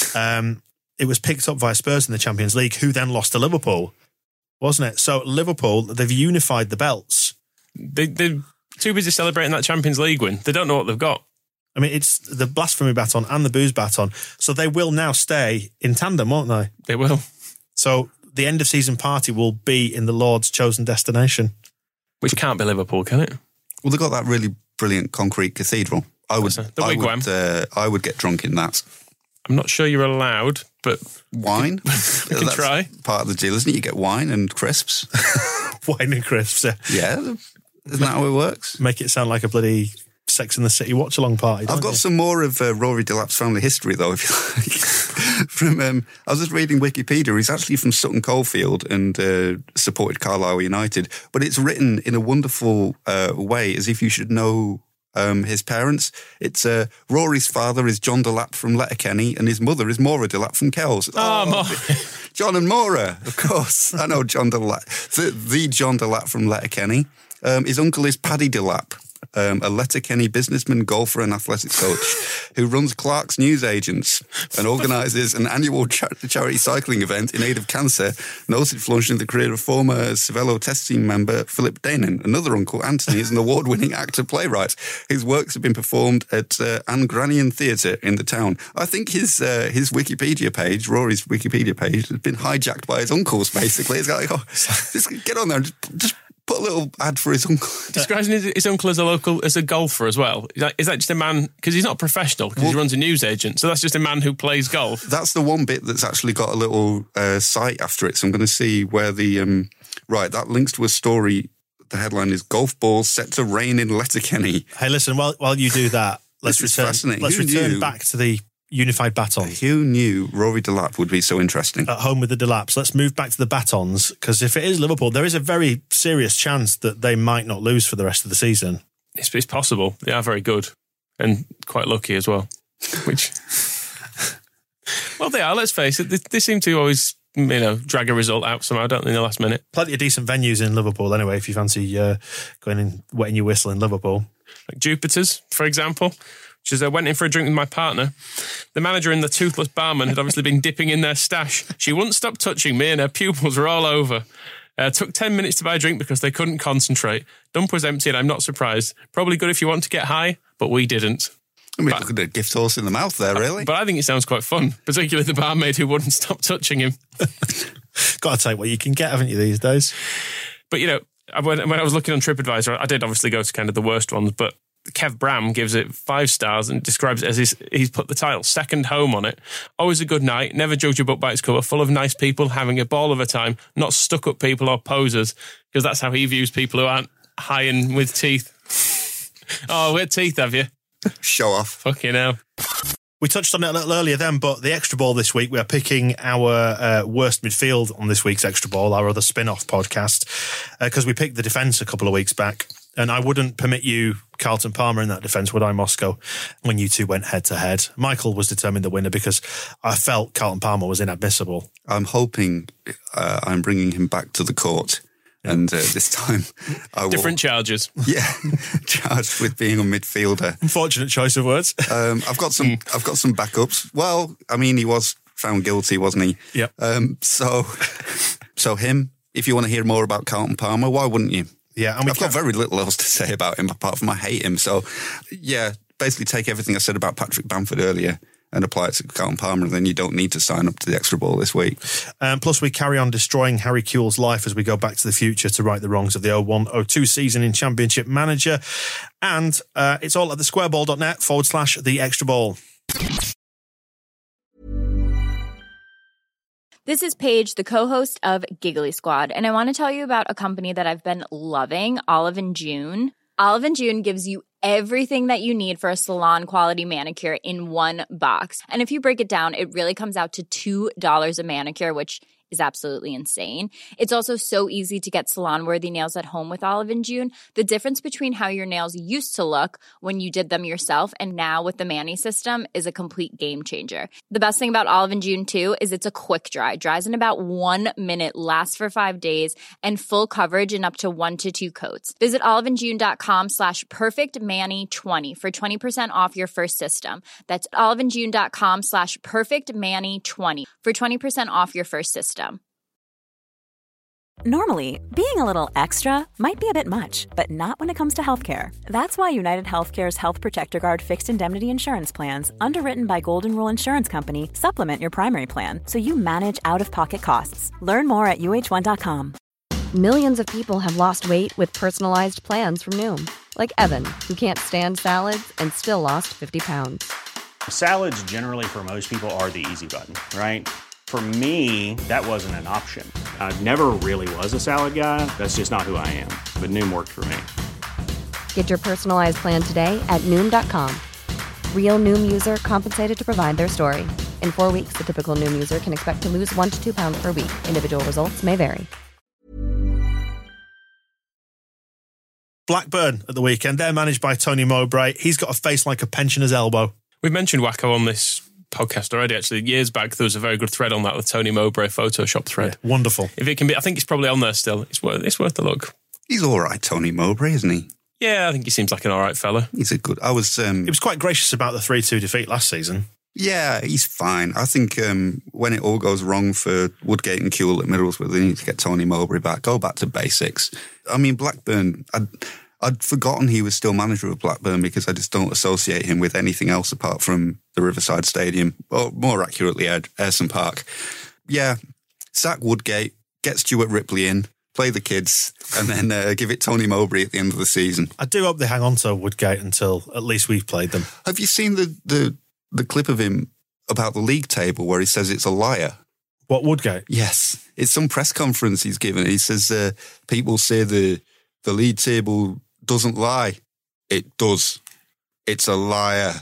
D: Um, it was picked up by Spurs in the Champions League, who then lost to Liverpool, wasn't it? So Liverpool, they've unified the belts.
E: They, they're too busy celebrating that Champions League win. They don't know what they've got.
D: I mean, it's the Blasphemy Baton and the Booze Baton. So they will now stay in tandem, won't they?
E: They will.
D: So the end of season party will be in the Lord's chosen destination.
E: Which can't be Liverpool, can it?
F: Well, they've got that really brilliant concrete cathedral. I would,
E: The
F: I
E: Wigwam.
F: would, uh, I would get drunk in that.
E: I'm not sure you're allowed, but...
F: Wine?
E: You can
F: That's
E: try.
F: part of the deal, isn't it? You get wine and crisps.
D: Wine and crisps. Yeah.
F: Yeah, isn't that how it works?
D: Make it sound like a bloody Sex and the City watch-along party.
F: I've got you? some more of uh, Rory Delap's family history, though, if you like. from, um, I was just reading Wikipedia. He's actually from Sutton Coldfield and uh, supported Carlisle United. But it's written in a wonderful uh, way, as if you should know um, his parents. It's uh, Rory's father is John Delap from Letterkenny, and his mother is Maura Delap from Kells.
E: Oh,
F: oh
E: Maura.
F: John and Maura, of course. I know John Delap. The, the John Delap from Letterkenny. Um, his uncle is Paddy Delap. Um, a Letterkenny businessman, golfer and athletics coach who runs Clark's Newsagents and organises an annual char- charity cycling event in aid of cancer, and also flourishing the career of former Cervelo test team member Philip Danon. Another uncle, Anthony, is an award-winning actor-playwright. His works have been performed at uh, Anne Granion Theatre in the town. I think his uh, his Wikipedia page, Rory's Wikipedia page, has been hijacked by his uncles, basically. It's like, oh, just get on there and just... just put a little ad for his uncle.
E: Describes his, his uncle as a local, as a golfer as well. Is that, is that just a man, because he's not professional, because well, he runs a newsagent, so that's just a man who plays golf?
F: That's the one bit that's actually got a little uh, site after it, so I'm going to see where the... Um, right, that links to a story. The headline is Golf Balls Set to Rain in Letterkenny.
D: Hey, listen, while, while you do that, let's return, let's
F: Who
D: return
F: knew?
D: back to the unified baton.
F: Who knew Rory Delap would be so interesting?
D: At home with the Delaps. Let's move back to the batons, because if it is Liverpool, there is a very serious chance that they might not lose for the rest of the season.
E: It's, it's possible. They are very good and quite lucky as well. Which, well, they are. Let's face it. They, they seem to always, you know, drag a result out somehow, don't they, in the last minute?
D: Plenty of decent venues in Liverpool, anyway. If you fancy uh, going and wetting your whistle in Liverpool,
E: like Jupiter's, for example. Which is, I went in for a drink with my partner. The manager and the toothless barman had obviously been dipping in their stash. She wouldn't stop touching me and her pupils were all over. Uh, took ten minutes to buy a drink because they couldn't concentrate. Dump was empty and I'm not surprised. Probably good if you want to get high, but we didn't.
F: I mean,
E: but,
F: look at a gift horse in the mouth there, really.
E: But I think it sounds quite fun, particularly the barmaid who wouldn't stop touching him.
D: Got to take what you can get, haven't you, these days?
E: But, you know, when, when I was looking on TripAdvisor, I did obviously go to kind of the worst ones, but Kev Bram gives it five stars and describes it as his, he's put the title Second Home on it. Always a good night, never judge a book by its cover, full of nice people having a ball of a time, not stuck up people or posers, because that's how he views people who aren't high and with teeth. Oh, with teeth, have you?
F: Show off.
E: Fucking hell.
D: We touched on it a little earlier then, but the Extra Ball this week, we are picking our uh, worst midfield on this week's Extra Ball, our other spin-off podcast, because uh, we picked the defence a couple of weeks back. And I wouldn't permit you Carlton Palmer in that defence, would I, Moscow, when you two went head-to-head? Michael was determined the winner because I felt Carlton Palmer was inadmissible.
F: I'm hoping uh, I'm bringing him back to the court. And uh, this time I will...
E: Different charges.
F: Yeah, charged with being a midfielder.
D: Unfortunate choice of words.
F: um, I've got some I've got some backups. Well, I mean, he was found guilty, wasn't he?
D: Yeah.
F: Um, so, so him, if you want to hear more about Carlton Palmer, why wouldn't you?
D: Yeah, and we
F: I've got very little else to say about him apart from I hate him. So, yeah, basically take everything I said about Patrick Bamford earlier and apply it to Carlton Palmer, and then you don't need to sign up to the extra ball this week.
D: Um, plus, we carry on destroying Harry Kewell's life as we go back to the future to right the wrongs of the oh one oh two season in Championship Manager. And uh, it's all at the squareball.net forward slash the extra ball.
G: This is Paige, the co-host of Giggly Squad, and I want to tell you about a company that I've been loving, Olive and June. Olive and June gives you everything that you need for a salon-quality manicure in one box. And if you break it down, it really comes out to two dollars a manicure, which is absolutely insane. It's also so easy to get salon-worthy nails at home with Olive and June. The difference between how your nails used to look when you did them yourself and now with the Mani system is a complete game changer. The best thing about Olive and June, too, is it's a quick dry. Dries in about one minute, lasts for five days, and full coverage in up to one to two coats. Visit oliveandjune.com slash perfectmani20 for twenty percent off your first system. That's oliveandjune.com slash perfectmani20 for twenty percent off your first system.
H: Normally, being a little extra might be a bit much, but not when it comes to healthcare. That's why United Healthcare's Health Protector Guard fixed indemnity insurance plans, underwritten by Golden Rule Insurance Company, supplement your primary plan so you manage out-of-pocket costs. Learn more at U H one dot com.
I: Millions of people have lost weight with personalized plans from Noom, like Evan, who can't stand salads and still lost fifty pounds.
J: Salads generally for most people are the easy button, right? For me, that wasn't an option. I never really was a salad guy. That's just not who I am. But Noom worked for me.
I: Get your personalized plan today at Noom dot com. Real Noom user compensated to provide their story. In four weeks, the typical Noom user can expect to lose one to two pounds per week. Individual results may vary.
D: Blackburn at the weekend. They're managed by Tony Mowbray. He's got a face like a pensioner's elbow.
E: We've mentioned Wacko on this podcast already, actually. Years back, there was a very good thread on that, the Tony Mowbray Photoshop thread.
D: Yeah, wonderful.
E: If it can be, I think it's probably on there still. It's worth, it's worth a look.
F: He's all right, Tony Mowbray, isn't he?
E: Yeah, I think he seems like an all right fella.
F: He's a good... I was... Um,
D: he was quite gracious about the three two defeat last season.
F: Yeah, he's fine. I think um, when it all goes wrong for Woodgate and Kewell at Middlesbrough, they need to get Tony Mowbray back. Go back to basics. I mean, Blackburn... I'd, I'd forgotten he was still manager of Blackburn because I just don't associate him with anything else apart from the Riverside Stadium, or more accurately, Ayresome Park. Yeah, sack Woodgate, get Stuart Ripley in, play the kids, and then uh, give it Tony Mowbray at the end of the season.
D: I do hope they hang on to Woodgate until at least we've played them.
F: Have you seen the, the, the clip of him about the league table where he says it's a liar?
D: What, Woodgate?
F: Yes. It's some press conference he's given. He says uh, people say the the league table doesn't lie. It does. It's a liar.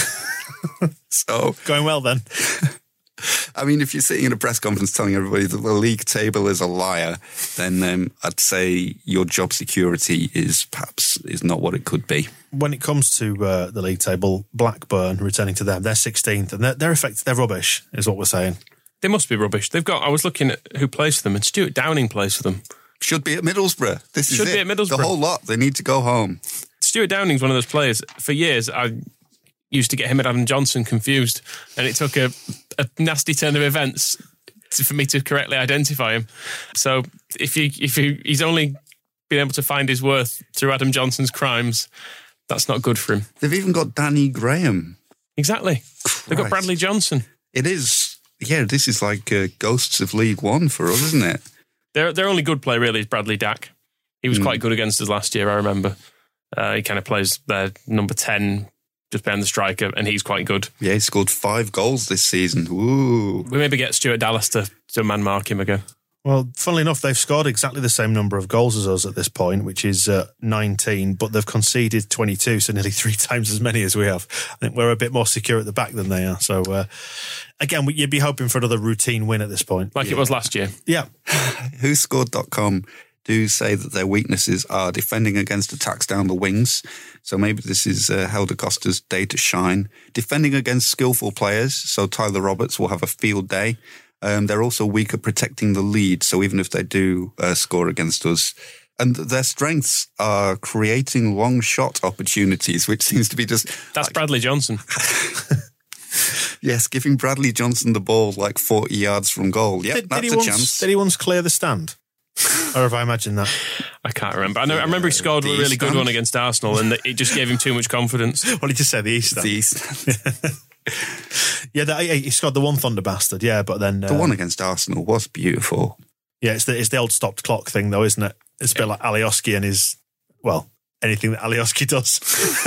F: So
D: going well then.
F: I mean, if you're sitting in a press conference telling everybody that the league table is a liar, then um, I'd say your job security is perhaps is not what it could be.
D: When it comes to uh, the league table, Blackburn, returning to them, they're sixteenth, and they're, they're effective. They're rubbish, is what we're saying.
E: They must be rubbish. They've got. I was looking at who plays for them, and Stuart Downing plays for them.
F: Should be at Middlesbrough. This is
E: Should
F: it.
E: be at Middlesbrough.
F: The whole lot. They need to go home.
E: Stuart Downing's one of those players. For years, I used to get him and Adam Johnson confused, and it took a, a nasty turn of events to, for me to correctly identify him. So if he, if he, he's only been able to find his worth through Adam Johnson's crimes, that's not good for him.
F: They've even got Danny Graham.
E: Exactly. Christ. They've got Bradley Johnson.
F: It is. Yeah, this is like uh, ghosts of League One for us, isn't it?
E: Their their only good player really is Bradley Dack. He was mm. quite good against us last year, I remember. Uh, he kind of plays their number ten, just behind the striker, and he's quite good.
F: Yeah, he scored five goals this season. Ooh.
E: We maybe get Stuart Dallas to, to man-mark him again.
D: Well, funnily enough, they've scored exactly the same number of goals as us at this point, which is uh, nineteen, but they've conceded twenty-two, so nearly three times as many as we have. I think we're a bit more secure at the back than they are. So, uh, again, you'd be hoping for another routine win at this point.
E: Like yeah. it was last year.
D: Yeah.
F: who scored dot com do say that their weaknesses are defending against attacks down the wings. So maybe this is uh, Helder Costa's day to shine. Defending against skillful players. So Tyler Roberts will have a field day. Um, they're also weak at protecting the lead. So even if they do uh, score against us, and their strengths are creating long shot opportunities, which seems to be just...
E: That's
F: like,
E: Bradley Johnson.
F: Yes, giving Bradley Johnson the ball like forty yards from goal. Yep,
D: did,
F: that's
D: did he
F: a
D: once,
F: chance.
D: Did he once clear the stand? Or have I imagined that?
E: I can't remember. I know. I remember he scored a really good one against Arsenal, and it just gave him too much confidence.
D: What did you say? The East Stand?
F: The East Stand.
D: Yeah, that, he scored the one Thunder Bastard. Yeah, but then
F: the
D: uh,
F: one against Arsenal was beautiful.
D: Yeah, it's the it's the old stopped clock thing, though, isn't it? It's a bit like Alioski and his well, anything that Alioski does.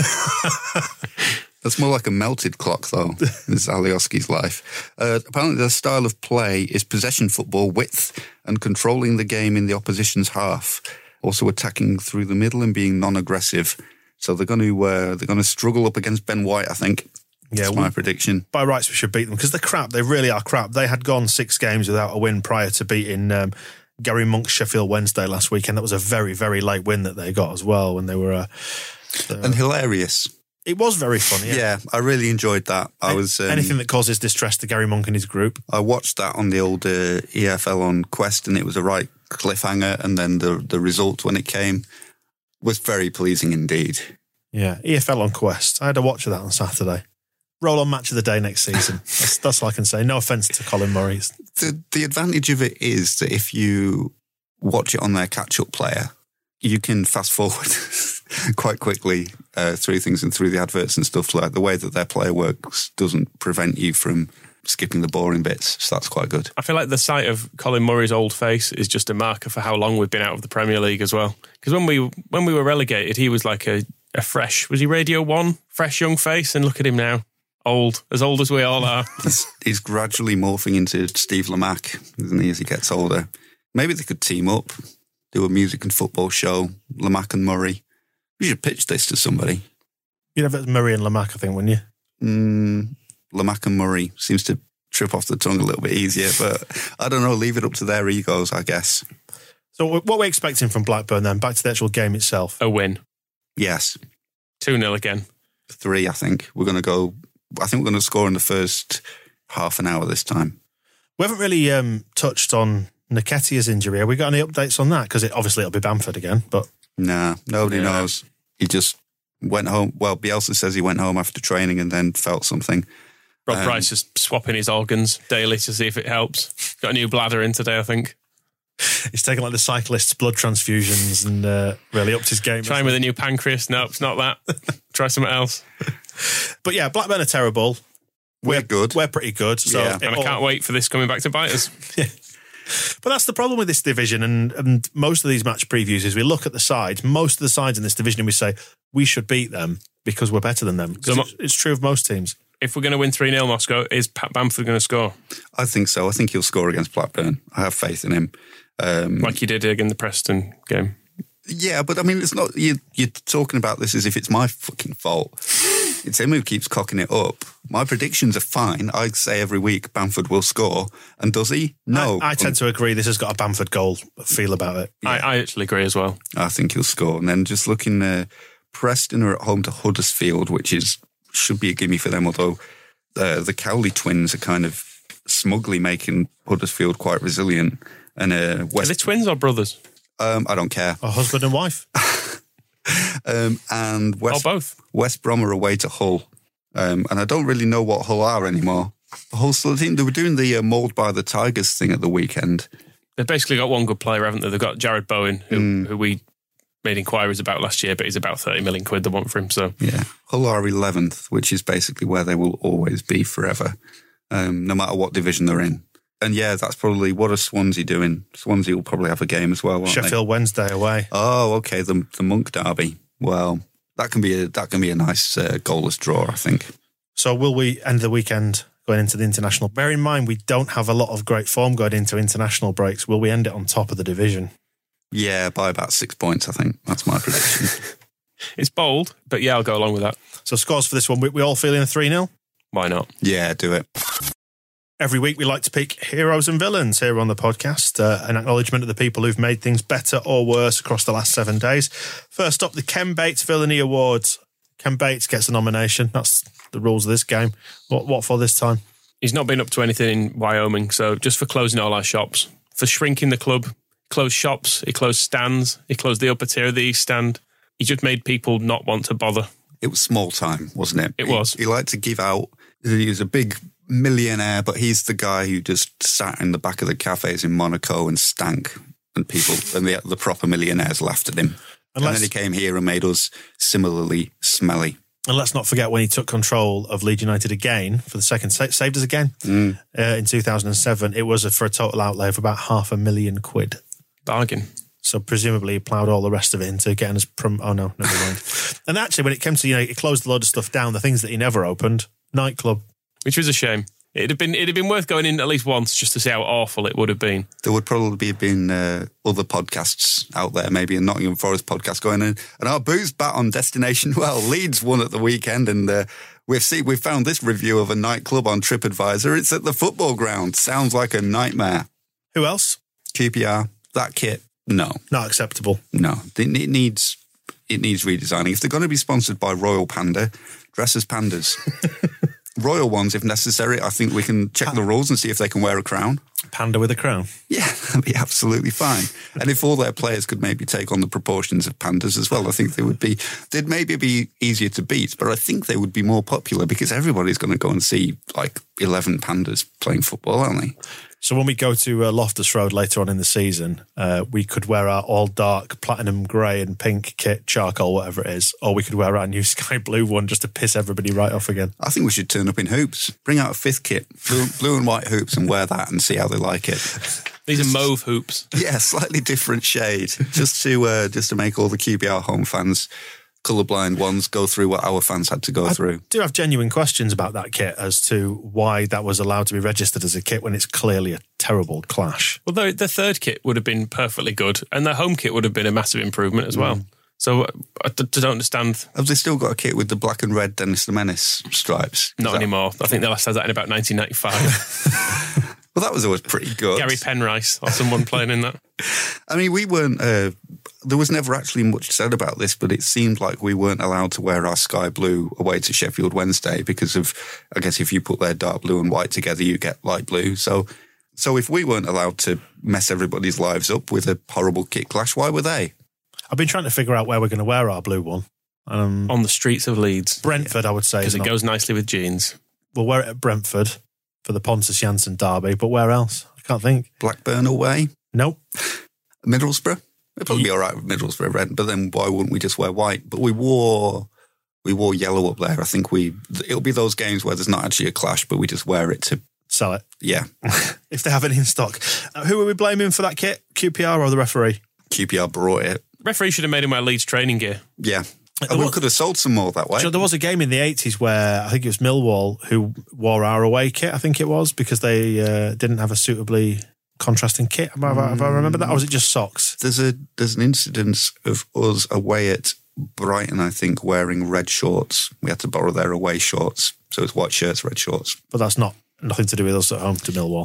F: That's more like a melted clock, though. Is Alioski's life. Uh, apparently, their style of play is possession football, width, and controlling the game in the opposition's half. Also attacking through the middle and being non-aggressive. So they're going to uh, they're going to struggle up against Ben White, I think.
D: Yeah,
F: That's my prediction.
D: By rights, we should beat them because they're crap. They really are crap. They had gone six games without a win prior to beating um, Gary Monk's Sheffield Wednesday last weekend. That was a very, very late win that they got as well when they were uh,
F: and hilarious.
D: It was very funny. Yeah,
F: yeah I really enjoyed that. I was um,
D: anything that causes distress to Gary Monk and his group.
F: I watched that on the old uh, E F L on Quest, and it was a right cliffhanger. And then the the result when it came was very pleasing indeed.
D: Yeah, E F L on Quest. I had a watch of that on Saturday. Roll on match of the day next season. That's, that's all I can say. No offence to Colin Murray.
F: The the advantage of it is that if you watch it on their catch-up player, you can fast forward quite quickly uh, through things and through the adverts and stuff. Like the way that their player works doesn't prevent you from skipping the boring bits. So that's quite good.
E: I feel like the sight of Colin Murray's old face is just a marker for how long we've been out of the Premier League as well. Because when we when we were relegated, he was like a, a fresh, was he Radio One? Fresh young face, and look at him now. Old, as old as we all are.
F: he's, he's gradually morphing into Steve Lamack, isn't he, as he gets older. Maybe they could team up, do a music and football show, Lamack and Murray. We should pitch this to somebody.
D: You'd have it as Murray and Lamack, I think, wouldn't you?
F: Mm, Lamack and Murray seems to trip off the tongue a little bit easier, but I don't know, leave it up to their egos, I guess.
D: So what are we expecting from Blackburn then? Back to the actual game itself.
E: A win.
F: Yes.
E: two nil again.
F: Three, I think. We're going to go... I think we're going to score in the first half an hour this time.
D: We haven't really um, touched on Nketiah's injury. Have we got any updates on that? Because it, obviously it'll be Bamford again. But
F: Nah, nobody
E: yeah.
F: knows. He just went home. Well, Bielsa says he went home after training and then felt something.
E: Rob
F: um,
E: Price is swapping his organs daily to see if it helps. Got a new bladder in today, I think.
D: He's taken like the cyclists' blood transfusions and uh, really upped his game.
E: Trying with a new pancreas. No, it's not that. Try something else.
D: But yeah, Blackburn are terrible.
F: We're,
D: we're
F: good.
D: We're pretty good. So
F: Yeah.
E: And I can't wait for this coming back to bite us.
D: Yeah. But that's the problem with this division, and, and most of these match previews is we look at the sides, most of the sides in this division, and we say, we should beat them because we're better than them.
E: So,
D: it's, it's true of most teams.
E: If we're going to win three nil, Moscow, is Pat Bamford going to score?
F: I think so. I think he'll score against Blackburn. I have faith in him. Um,
E: Like he did in the Preston game.
F: yeah, but I mean, it's not, you, you're talking about this as if it's my fucking fault. It's him who keeps cocking it up. My predictions are fine. I say every week Bamford will score. And does he? No.
D: I, I tend to agree this has got a Bamford goal feel about it.
E: I, I actually agree as well.
F: I think he'll score. And then just looking, uh, Preston are at home to Huddersfield, which is should be a gimme for them, although uh, the Cowley twins are kind of smugly making Huddersfield quite resilient. And uh, West,
E: Are they twins or brothers?
F: Um, I don't care.
D: A husband and wife.
F: um, and West,
E: or both.
F: West Brom are away to Hull. Um, and I don't really know what Hull are anymore. Hull still team. They were doing the uh, Mauled by the Tigers thing at the weekend.
E: They've basically got one good player, haven't they? They've got Jared Bowen, who, mm. who we made inquiries about last year, but he's about thirty million quid they want for him. So
F: yeah, Hull are eleventh, which is basically where they will always be forever, um, no matter what division they're in. And yeah, that's probably, what are Swansea doing? Swansea will probably have a game as well, won't
D: Sheffield
F: they?
D: Wednesday away.
F: Oh, okay, the the Monk derby. Well, that can be a, that can be a nice uh, goalless draw, I think.
D: So will we end the weekend going into the international? Bear in mind, we don't have a lot of great form going into international breaks. Will we end it on top of the division?
F: Yeah, by about six points, I think. That's my prediction.
E: It's bold, but yeah, I'll go along with that.
D: So scores for this one, we, we all feeling a three nil?
E: Why not?
F: Yeah, do it.
D: Every week we like to pick heroes and villains here on the podcast, uh, an acknowledgement of the people who've made things better or worse across the last seven days. First up, the Ken Bates Villainy Awards. Ken Bates gets a nomination. That's the rules of this game. What, what for this time?
E: He's not been up to anything in Wyoming, so just for closing all our shops, for shrinking the club, closed shops, he closed stands, he closed the upper tier of the East Stand. He just made people not want to bother.
F: It was small time, wasn't it?
E: It was.
F: He, he liked to give out. He was a big millionaire, but he's the guy who just sat in the back of the cafes in Monaco and stank. and people and the, the proper millionaires laughed at him. And, and then he came here and made us similarly smelly.
D: And let's not forget when he took control of Leeds United again for the second, sa- saved us again
F: mm.
D: uh, in two thousand seven. It was a, for a total outlay of about half a million quid.
E: Bargain.
D: So presumably he ploughed all the rest of it into getting us prom- oh no, never mind. And actually when it came to, you know, he closed a load of stuff down, the things that he never opened, nightclub.
E: Which was a shame. It'd have been it'd have been worth going in at least once just to see how awful it would have been.
F: There would probably have been uh, other podcasts out there, maybe a Nottingham Forest podcast going in. And our booze bat on destination. Well, Leeds won at the weekend, and uh, we've seen we've found this review of a nightclub on TripAdvisor. It's at the football ground. Sounds like a nightmare.
D: Who else?
F: Q P R. That kit. No,
D: not acceptable.
F: No, it, it needs it needs redesigning. If they're going to be sponsored by Royal Panda, dress as pandas. Royal ones, if necessary. I think we can check the rules and see if they can wear a crown.
D: Panda with a crown?
F: Yeah, that'd be absolutely fine. And if all their players could maybe take on the proportions of pandas as well, I think they would be, they'd maybe be easier to beat, but I think they would be more popular because everybody's going to go and see like eleven pandas playing football, aren't they?
D: So when we go to uh, Loftus Road later on in the season, uh, we could wear our all dark platinum grey and pink kit, charcoal, whatever it is, or we could wear our new sky blue one just to piss everybody right off again.
F: I think we should turn up in hoops. Bring out a fifth kit, blue, blue and white hoops, and wear that and see how they like it.
E: These are mauve hoops.
F: Yeah, slightly different shade, just to uh, just to make all the Q B R home fans, colourblind ones, go through what our fans had to go
D: I
F: through.
D: I do have genuine questions about that kit as to why that was allowed to be registered as a kit when it's clearly a terrible clash.
E: Well, the, the third kit would have been perfectly good, and the home kit would have been a massive improvement as well. Mm. So I d- don't understand.
F: Have they still got a kit with the black and red Dennis the Menace stripes?
E: Not
F: that...
E: anymore. I think they last had that in about nineteen ninety-five.
F: Well, that was always pretty good.
E: Gary Penrice or someone playing in that.
F: I mean, we weren't, uh, there was never actually much said about this, but it seemed like we weren't allowed to wear our sky blue away to Sheffield Wednesday because of, I guess if you put their dark blue and white together, you get light blue. So so if we weren't allowed to mess everybody's lives up with a horrible kit clash, why were they?
D: I've been trying to figure out where we're going to wear our blue one. Um,
E: On the streets of Leeds.
D: Brentford, I would say.
E: Because it goes nicely with jeans.
D: We'll wear it at Brentford for the Pontus Janssen derby, but where else? I can't think.
F: Blackburn away?
D: Nope.
F: Middlesbrough? It'd probably be all right with Middlesbrough red, but then why wouldn't we just wear white? But we wore we wore yellow up there. I think we it'll be those games where there's not actually a clash, but we just wear it to
D: sell it.
F: Yeah.
D: If they have it in stock. Uh, who are we blaming for that kit? Q P R or the referee?
F: Q P R brought it.
E: Referee should have made him wear Leeds training gear.
F: Yeah. And we could have sold some more that way.
D: So there was a game in the eighties where I think it was Millwall who wore our away kit, I think it was, because they uh, didn't have a suitably contrasting kit. Have I, have I remember that? Or was it just socks?
F: There's a there's an incident of us away at Brighton, I think, wearing red shorts. We had to borrow their away shorts. So it's white shirts, red shorts.
D: But that's not nothing to do with us at home to Millwall.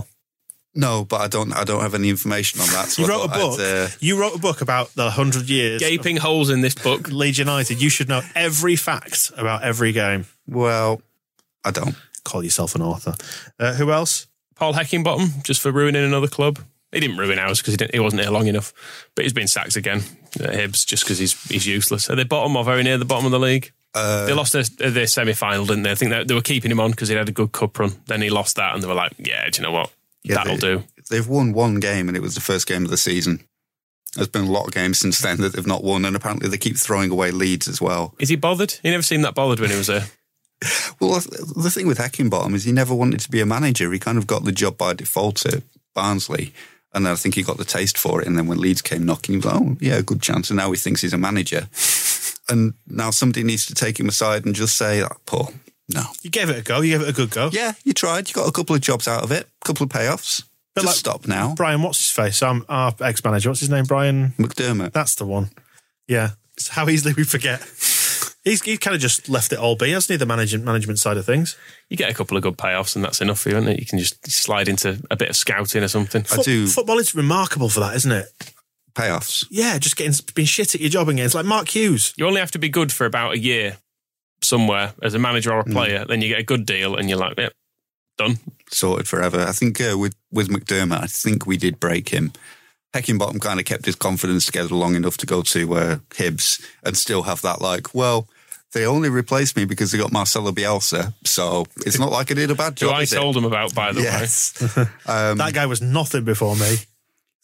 F: No, but I don't. I don't have any information on that. So
D: you
F: I
D: wrote a book. Uh, you wrote a book about the hundred years.
E: Gaping holes in this book.
D: Leeds United. You should know every fact about every game.
F: Well, I don't.
D: Call yourself an author. Uh, who else?
E: Paul Heckingbottom, just for ruining another club. He didn't ruin ours because he didn't. He wasn't here long enough. But he's been sacked again at Hibs just because he's he's useless. Are they bottom or very near the bottom of the league?
F: Uh,
E: they lost their, their semi-final, didn't they? I think they, they were keeping him on because he had a good cup run. Then he lost that, and they were like, "Yeah, do you know what? Yeah, That'll
F: they,
E: do."
F: They've won one game, and it was the first game of the season. There's been a lot of games since then that they've not won, and apparently they keep throwing away leads as well.
E: Is he bothered? He never seemed that bothered when he was there.
F: Well, the thing with Heckingbottom is he never wanted to be a manager. He kind of got the job by default at Barnsley, and then I think he got the taste for it. And then when Leeds came knocking, he was like, "Oh, yeah, good chance." And now he thinks he's a manager. And now somebody needs to take him aside and just say, oh, Paul, no.
D: You gave it a go. You gave it a good go.
F: Yeah, you tried. You got a couple of jobs out of it, a couple of payoffs. But just like, stop now.
D: Brian, what's his face? Um, our ex-manager. What's his name? Brian
F: McDermott.
D: That's the one. Yeah. It's how easily we forget. He's he kind of just left it all be, hasn't he? The management management side of things.
E: You get a couple of good payoffs, and that's enough for you, isn't it? You can just slide into a bit of scouting or something.
F: I do.
D: Football is remarkable for that, isn't it?
F: Payoffs.
D: Yeah, just getting being shit at your job again. It's like Mark Hughes.
E: You only have to be good for about a year somewhere as a manager or a player. Mm. Then you get a good deal, and you're like, yep, done.
F: Sorted forever. I think uh, with, with McDermott, I think we did break him. Heckingbottom kind of kept his confidence together long enough to go to uh, Hibs and still have that like, well, they only replaced me because they got Marcelo Bielsa, so it's not like I did a bad job.
E: Who I told him about, by the
F: yes.
E: way.
D: um, that guy was nothing before me.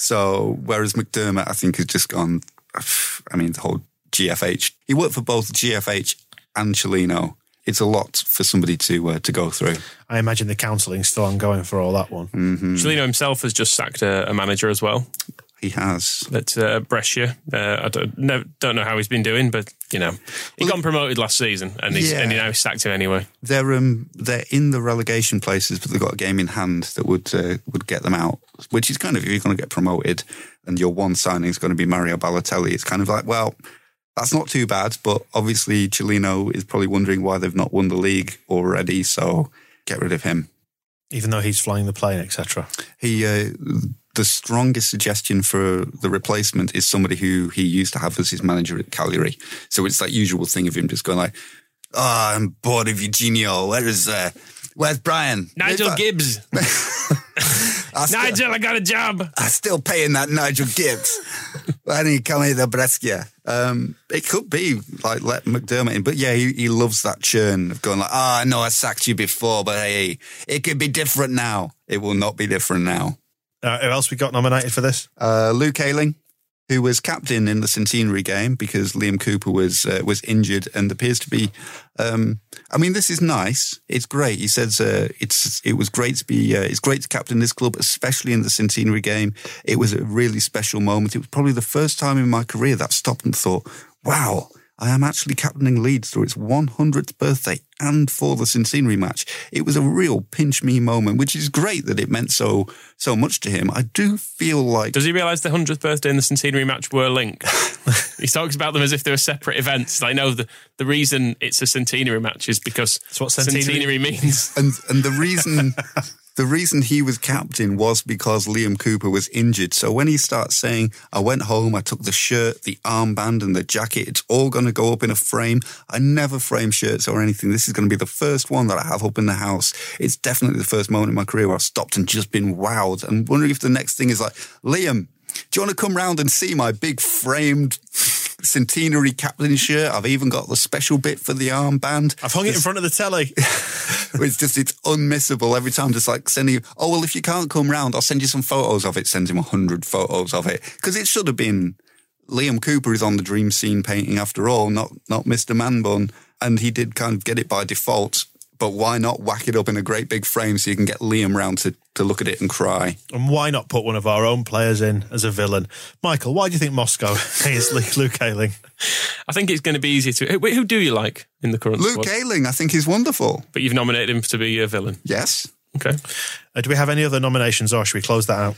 F: So, whereas McDermott, I think, has just gone, I mean, the whole G F H. He worked for both G F H and Cellino. It's a lot for somebody to uh, to go through.
D: I imagine the counselling's still ongoing for all that one.
F: Mm-hmm.
E: Cellino himself has just sacked a, a manager as well.
F: He has.
E: At uh, Brescia. Uh, I don't, no, don't know how he's been doing, but, you know, he well, got promoted last season and he's, yeah. and he now sacked him anyway.
F: They're um, they're in the relegation places, but they've got a game in hand that would uh, would get them out, which is kind of, if you're going to get promoted and your one signing is going to be Mario Balotelli, it's kind of like, well, that's not too bad, but obviously Cellino is probably wondering why they've not won the league already, so get rid of him.
D: Even though he's flying the plane, et cetera.
F: He... Uh, The strongest suggestion for the replacement is somebody who he used to have as his manager at Cagliari. So it's that usual thing of him just going like, oh, I'm bored of Eugenio. Where is, uh, where's Brian?
E: Nigel
F: where's
E: Gibbs. I still, Nigel, I got a job.
F: I'm still paying that Nigel Gibbs. Why don't you come here to Brescia? Um, it could be like let McDermott in. But yeah, he, he loves that churn of going like, oh, I know I sacked you before, but hey, it could be different now. It will not be different now.
D: Uh, who else we got nominated for this?
F: Uh, Luke Ayling, who was captain in the centenary game because Liam Cooper was uh, was injured and appears to be. Um, I mean, this is nice. It's great. He says uh, it's it was great to be. Uh, it's great to captain this club, especially in the centenary game. It was a really special moment. It was probably the first time in my career that I stopped and thought, "Wow, I am actually captaining Leeds through its one hundredth birthday and for the centenary match." It was a real pinch me moment, which is great that it meant so so much to him. I do feel like...
E: Does he realise the one hundredth birthday and the centenary match were linked? He talks about them as if they were separate events. I know the, the reason it's a centenary match is because
D: that's what centenary,
E: centenary means.
F: And, and the reason... The reason he was captain was because Liam Cooper was injured. So when he starts saying, I went home, I took the shirt, the armband and the jacket, it's all going to go up in a frame. I never frame shirts or anything. This is going to be the first one that I have up in the house. It's definitely the first moment in my career where I've stopped and just been wowed. And wondering if the next thing is like, Liam, do you want to come round and see my big framed centenary captain shirt? I've even got the special bit for the armband.
D: I've hung it in front of the telly.
F: It's just, it's unmissable every time. Just like sending you, oh, well, if you can't come round, I'll send you some photos of it. Sends him a hundred photos of it. Because it should have been, Liam Cooper is on the dream scene painting after all, not, not Mister Manbun. And he did kind of get it by default. But why not whack it up in a great big frame so you can get Liam round to, to look at it and cry?
D: And why not put one of our own players in as a villain? Michael, why do you think Moscow is Luke Ayling?
E: I think it's going to be easy to... Who, who do you like in the current
F: Luke
E: squad?
F: Ayling, I think he's wonderful.
E: But you've nominated him to be a villain?
F: Yes.
E: Okay.
D: Uh, do we have any other nominations or should we close that out?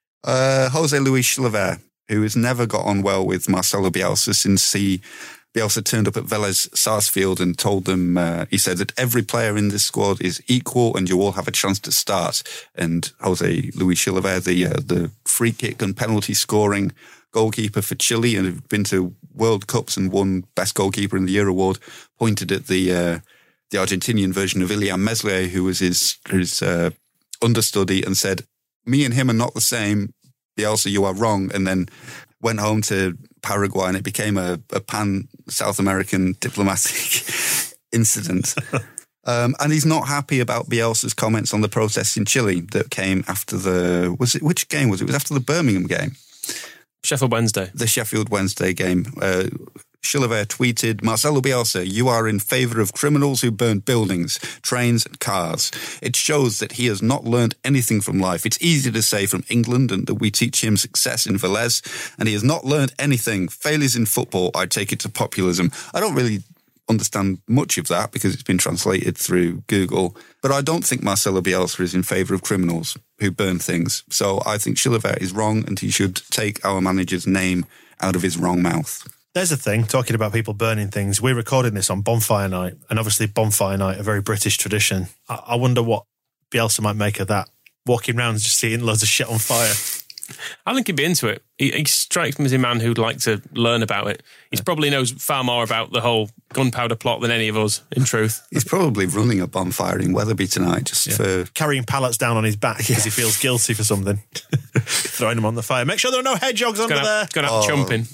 F: Uh, Jose Luis Chilavert, who has never got on well with Marcelo Bielsa since he... Bielsa turned up at Vélez Sarsfield and told them, uh, he said that every player in this squad is equal and you all have a chance to start. And Jose Luis Chilavert, the uh, the free kick and penalty scoring goalkeeper for Chile and had been to World Cups and won Best Goalkeeper in the Year award, pointed at the uh, the Argentinian version of Ilian Meslier, who was his, his uh, understudy, and said, me and him are not the same. Bielsa, you are wrong. And then went home to Paraguay and it became a, a pan-South American diplomatic incident. Um, and he's not happy about Bielsa's comments on the protests in Chile that came after the... was it which game was it? It was after the Birmingham game.
E: Sheffield Wednesday.
F: The Sheffield Wednesday game. Uh, Chilavert tweeted, Marcelo Bielsa, you are in favour of criminals who burn buildings, trains and cars. It shows that he has not learned anything from life. It's easy to say from England and that we teach him success in Vélez, and he has not learned anything. Failures in football, I take it to populism. I don't really understand much of that because it's been translated through Google, but I don't think Marcelo Bielsa is in favour of criminals who burn things. So I think Chilavert is wrong and he should take our manager's name out of his wrong mouth.
D: There's a thing, talking about people burning things. We're recording this on Bonfire Night, and obviously Bonfire Night, a very British tradition. I, I wonder what Bielsa might make of that, walking around and just seeing loads of shit on fire.
E: I think he'd be into it. He, he strikes me as a man who'd like to learn about it. He yeah. probably knows far more about the whole gunpowder plot than any of us, in truth.
F: He's probably running a bonfire in Wetherby tonight just yeah. for...
D: carrying pallets down on his back because yes. he feels guilty for something. Throwing them on the fire. Make sure there are no hedgehogs under
E: gonna,
D: there.
E: Going out
F: oh.
E: chumping.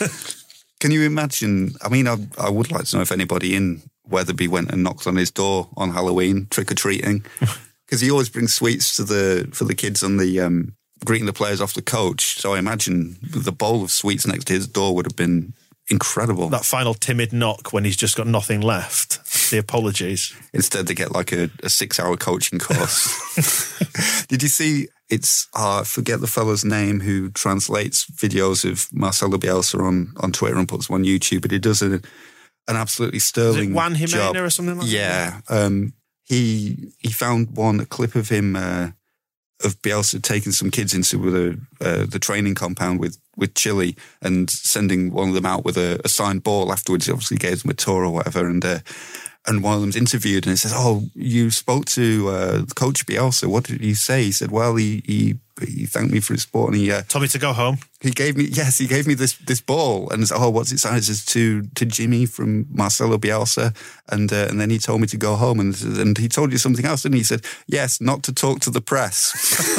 F: Can you imagine? I mean, I, I would like to know if anybody in Wetherby went and knocked on his door on Halloween, trick or treating, because he always brings sweets to the for the kids on the um, greeting the players off the coach. So I imagine the bowl of sweets next to his door would have been incredible.
D: That final timid knock when he's just got nothing left. The apologies.
F: Instead, they get like a, a six-hour coaching course. Did you see? It's uh, I forget the fellow's name who translates videos of Marcelo Bielsa on, on Twitter and puts them on YouTube, but he does a, an absolutely sterling
D: Is it Juan Jimena
F: job.
D: or something like
F: yeah,
D: that? Yeah.
F: Um, he he found one a clip of him uh, of Bielsa taking some kids into the uh, the training compound with, with Chile and sending one of them out with a, a signed ball afterwards. He obviously gave them a tour or whatever, and uh, and one of them's interviewed and he says, "Oh, you spoke to uh, Coach Bielsa. What did he say?" He said, "Well, he he, he thanked me for his support and he uh,
D: told me to go home.
F: He gave me yes, he gave me this this ball and said, oh, what's it signed? It says to to Jimmy from Marcelo Bielsa, and uh, and then he told me to go home and and he told you something else, didn't he?" He said, "Yes, not to talk to the press."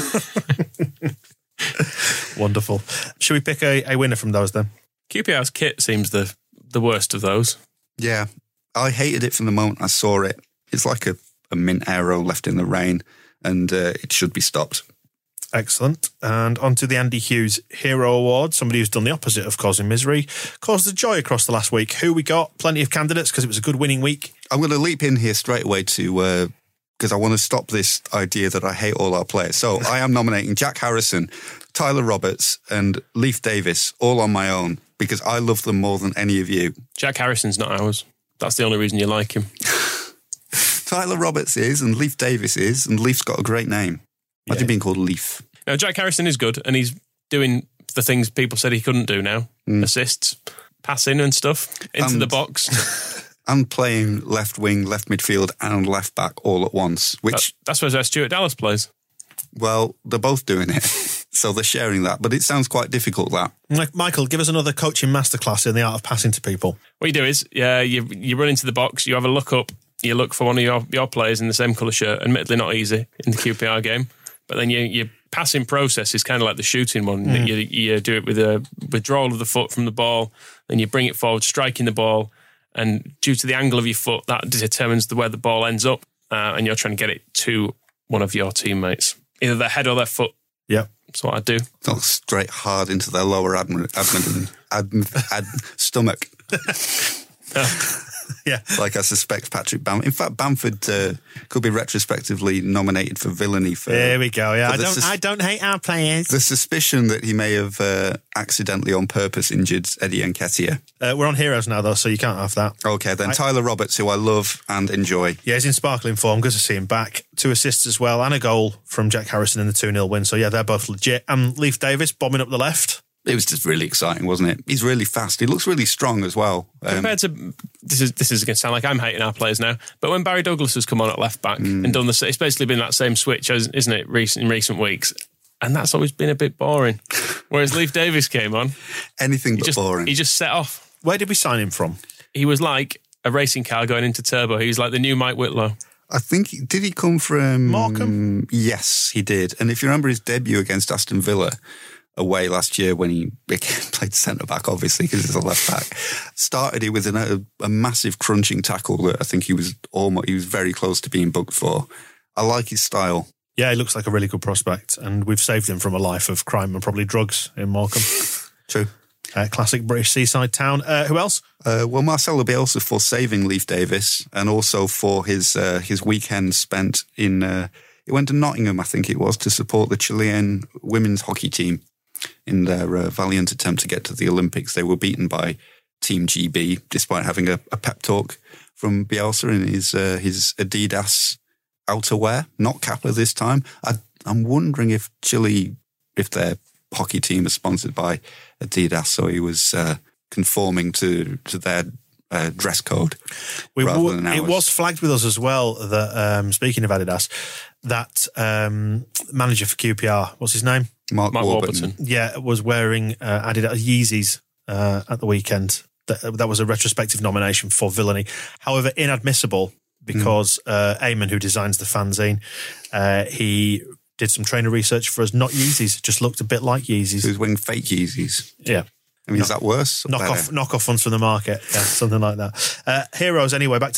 D: Wonderful. Should we pick a, a winner from those then?
E: Q P R's kit seems the the worst of those.
F: Yeah, I hated it from the moment I saw it. It's like a, a mint arrow left in the rain, and uh, it should be stopped.
D: Excellent. And on to the Andy Hughes Hero Award. Somebody who's done the opposite of causing misery, caused the joy across the last week. Who we got? Plenty of candidates because it was a good winning week.
F: I'm going to leap in here straight away to... because uh, I want to stop this idea that I hate all our players. So I am nominating Jack Harrison, Tyler Roberts and Leif Davis all on my own because I love them more than any of you.
E: Jack Harrison's not ours. That's the only reason you like him.
F: Tyler Roberts is and Leif Davis is, and Leif's got a great name. Imagine yeah. being called Leif.
E: Now, Jack Harrison is good and he's doing the things people said he couldn't do now. Mm. Assists, passing and stuff into
F: and-
E: the box.
F: And playing left wing, left midfield and left back all at once. Which
E: That's where Stuart Dallas plays.
F: Well, they're both doing it. So they're sharing that. But it sounds quite difficult, that.
D: Michael, give us another coaching masterclass in the art of passing to people.
E: What you do is yeah, you you run into the box, you have a look up, you look for one of your, your players in the same colour shirt. Admittedly not easy in the Q P R game. But then you, your passing process is kind of like the shooting one. Mm. You, you do it with a withdrawal of the foot from the ball, then you bring it forward, striking the ball. And due to the angle of your foot, that determines the, where the ball ends up. Uh, and you're trying to get it to one of your teammates. Either their head or their foot.
D: Yeah.
E: That's what I do.
F: Not straight hard into their lower abdomen, abdomen, ad, ad, stomach.
E: Oh.
D: Yeah.
F: Like I suspect Patrick Bamford. In fact, Bamford uh, could be retrospectively nominated for villainy. For,
D: there we go. Yeah, I don't,
F: sus-
D: I don't hate our players.
F: The suspicion that he may have uh, accidentally on purpose injured Eddie Nketiah.
D: Uh, we're on Heroes now, though, so you can't have that.
F: Okay, then
D: I,
F: Tyler Roberts, who I love and enjoy.
D: Yeah, he's in sparkling form. Good to see him back. Two assists as well, and a goal from Jack Harrison in the two nil win. So, yeah, they're both legit. And Leif Davis bombing up the left.
F: It was just really exciting, wasn't it? He's really fast. He looks really strong as well. Um,
E: Compared to, this is this is going to sound like I'm hating our players now, but when Barry Douglas has come on at left back mm. and done the, it's basically been that same switch, isn't it, recent, in recent weeks? And that's always been a bit boring. Whereas Leif Davis came on.
F: Anything but
E: just,
F: boring.
E: He just set off.
D: Where did we sign him from?
E: He was like a racing car going into turbo. He was like the new Mike Whitlow.
F: I think, did he come from...
D: Markham?
F: Yes, he did. And if you remember his debut against Aston Villa away last year when he played centre-back, obviously, because he's a left-back, started it with an, a, a massive crunching tackle that I think he was almost, he was very close to being booked for. I like his style.
D: Yeah, he looks like a really good prospect, and we've saved him from a life of crime and probably drugs in Morecambe.
F: True.
D: Uh, classic British seaside town. Uh, who else?
F: Uh, well, Marcelo Bielsa for saving Leif Davis and also for his uh, his weekend spent in... Uh, he went to Nottingham, I think it was, to support the Chilean women's hockey team in their uh, valiant attempt to get to the Olympics. They were beaten by Team G B, despite having a, a pep talk from Bielsa in his uh, his Adidas outerwear, not Kappa this time. I, I'm wondering if Chile, if their hockey team is sponsored by Adidas, so he was uh, conforming to, to their uh, dress code.
D: We
F: rather
D: w-
F: than ours.
D: It was flagged with us as well that, um, speaking of Adidas, that um, manager for Q P R, what's his name?
F: Mark,
E: Mark
F: Warburton.
E: Warburton.
D: Yeah, was wearing uh, Adidas Yeezys uh, at the weekend. That, that was a retrospective nomination for villainy. However, inadmissible because mm. uh, Eamon, who designs the fanzine, uh, he did some trainer research for us. Not Yeezys, just looked a bit like Yeezys.
F: He was wearing fake Yeezys.
D: Yeah.
F: I mean, no, is that worse?
D: Knock off, knock off ones from the market. Yeah, something like that. Uh, heroes, anyway, back to that.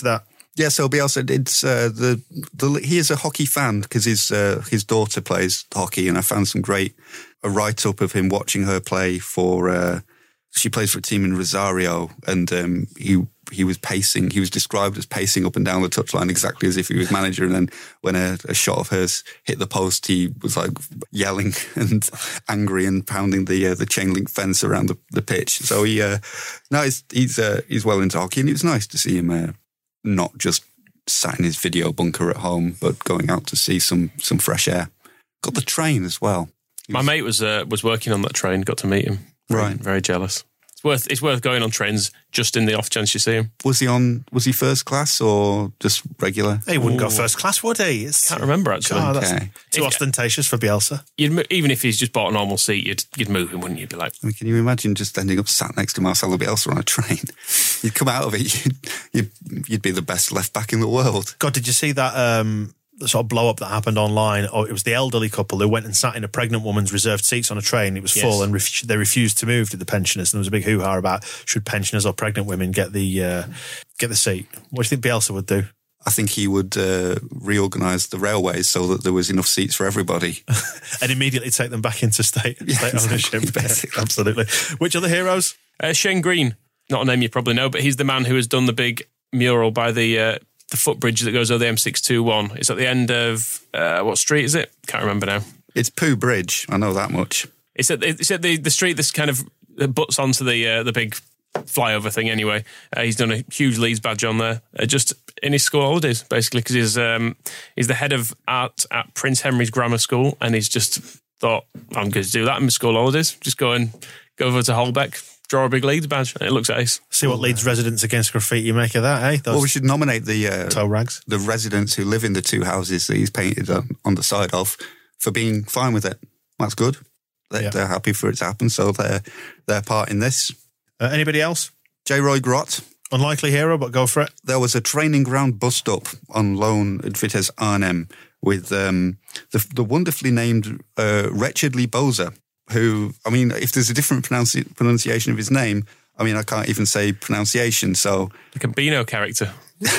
F: Yeah, so Bielsa did uh, the the he is a hockey fan because his uh, his daughter plays hockey, and I found some great a write up of him watching her play for. Uh, she plays for a team in Rosario, and um, he he was pacing. He was described as pacing up and down the touchline exactly as if he was manager. And then when a, a shot of hers hit the post, he was like yelling and angry and pounding the uh, the chain link fence around the, the pitch. So he uh, no, he's he's uh, he's well into hockey, and it was nice to see him. Uh, Not just sat in his video bunker at home, but going out to see some some fresh air. Got the train as well.
E: My was, mate was uh, was working on that train. Got to meet him. Very,
F: right,
E: very jealous. It's worth it's worth going on trains just in the off chance you see him.
F: Was he on? Was he first class or just regular?
D: He wouldn't
E: Ooh.
D: go first class, would he? It's,
E: Can't remember actually.
D: God, that's
F: Okay.
D: too
E: If-
D: ostentatious for Bielsa.
E: You'd, even if he's just bought a normal seat, you'd you'd move him, wouldn't you? You'd be like,
F: I mean, can you imagine just ending up sat next to Marcelo Bielsa on a train? You'd come out of it, you'd, you'd, you'd be the best left back in the world.
D: God, did you see that um, sort of blow up that happened online? Oh, it was the elderly couple who went and sat in a pregnant woman's reserved seats on a train. It was
E: Yes.
D: full, and ref- they refused to move to the pensioners. And there was a big hoo-ha about should pensioners or pregnant women get the uh, get the seat. What do you think Bielsa would do?
F: I think he would uh, reorganise the railways so that there was enough seats for everybody.
D: And immediately take them back into state,
F: Yeah,
D: state
F: exactly,
D: ownership.
F: basically.
D: Absolutely. Which other heroes?
E: uh, Shane Green, not a name you probably know, but he's the man who has done the big mural by the uh, the footbridge that goes over the M six twenty-one. It's at the end of uh, what street is it? Can't remember now.
F: It's Pooh Bridge, I know that much.
E: It's at, it's at the, the street that's kind of that butts onto the uh, the big flyover thing anyway. Uh, he's done a huge Leeds badge on there, uh, just in his school holidays, basically, because he's, um, he's the head of art at Prince Henry's Grammar School, and he's just thought, I'm going to do that in my school holidays. Just go and go over to Holbeck, draw a big Leeds badge, and it looks ace.
D: See what Leeds residents against graffiti make of that, eh? Those
F: Well, we should nominate the uh,
D: toe rags.
F: the residents who live in the two houses that he's painted on, on the side of for being fine with it. That's good. They're,
D: Yeah.
F: they're happy for it to happen, so they're their part in this.
D: Uh, anybody else?
F: J. Roy Grott.
D: Unlikely hero, but go for it.
F: There was a training ground bust-up on loan at Vitesse Arnhem with um, the, the wonderfully named uh, Wretchedly Boza, who, I mean, if there's a different pronunci- pronunciation of his name, I mean, I can't even say pronunciation, so...
E: Like a Beano character.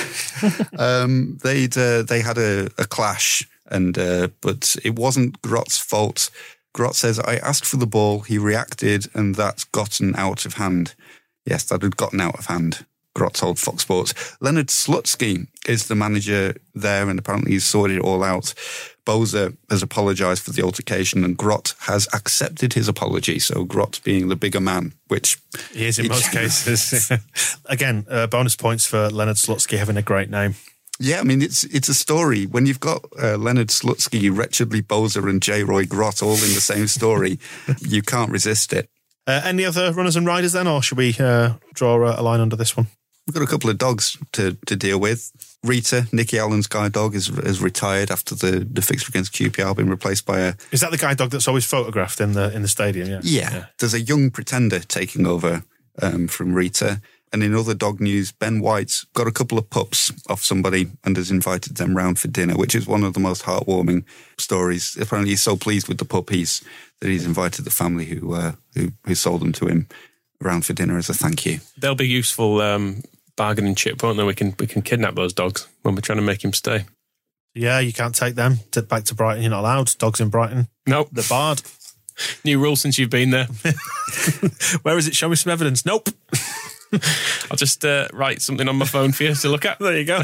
F: um, they'd uh, they had a, a clash, and uh, but it wasn't Grott's fault. Grott says, I asked for the ball, he reacted, and that's gotten out of hand. Yes, that had gotten out of hand, Grott told Fox Sports. Leonard Slutsky is the manager there, and apparently he's sorted it all out. Boza has apologised for the altercation, and Grott has accepted his apology. So Grott being the bigger man, which
D: He is in most cases. Again, uh, bonus points for Leonard Slutsky having a great name.
F: Yeah, I mean, it's it's a story. When you've got uh, Leonard Slutsky, Wretchedly Boza and J. Roy Grott all in the same story, you can't resist it.
D: Uh, any other runners and riders then, or should we uh, draw a line under this one?
F: We've got a couple of dogs to, to deal with. Rita, Nicky Allen's guide dog, is, has retired after the, the fixture against Q P R, been replaced by a...
D: Is that the guide dog that's always photographed in the in the stadium? Yeah.
F: Yeah, yeah. There's a young pretender taking over um, from Rita. And in other dog news, Ben White's got a couple of pups off somebody and has invited them round for dinner, which is one of the most heartwarming stories. Apparently he's so pleased with the puppies that he's invited the family who uh, who, who sold them to him round for dinner as a thank you.
E: They'll be useful um, bargaining chip, won't they? We can, we can kidnap those dogs when we're trying to make him stay.
D: Yeah, you can't take them to, back to Brighton. You're not allowed. Dogs in Brighton.
E: Nope.
D: They're barred.
E: New rule since you've been there.
D: Where is it? Show me some evidence. Nope.
E: I'll just uh, write something on my phone for you to look at.
D: There you go.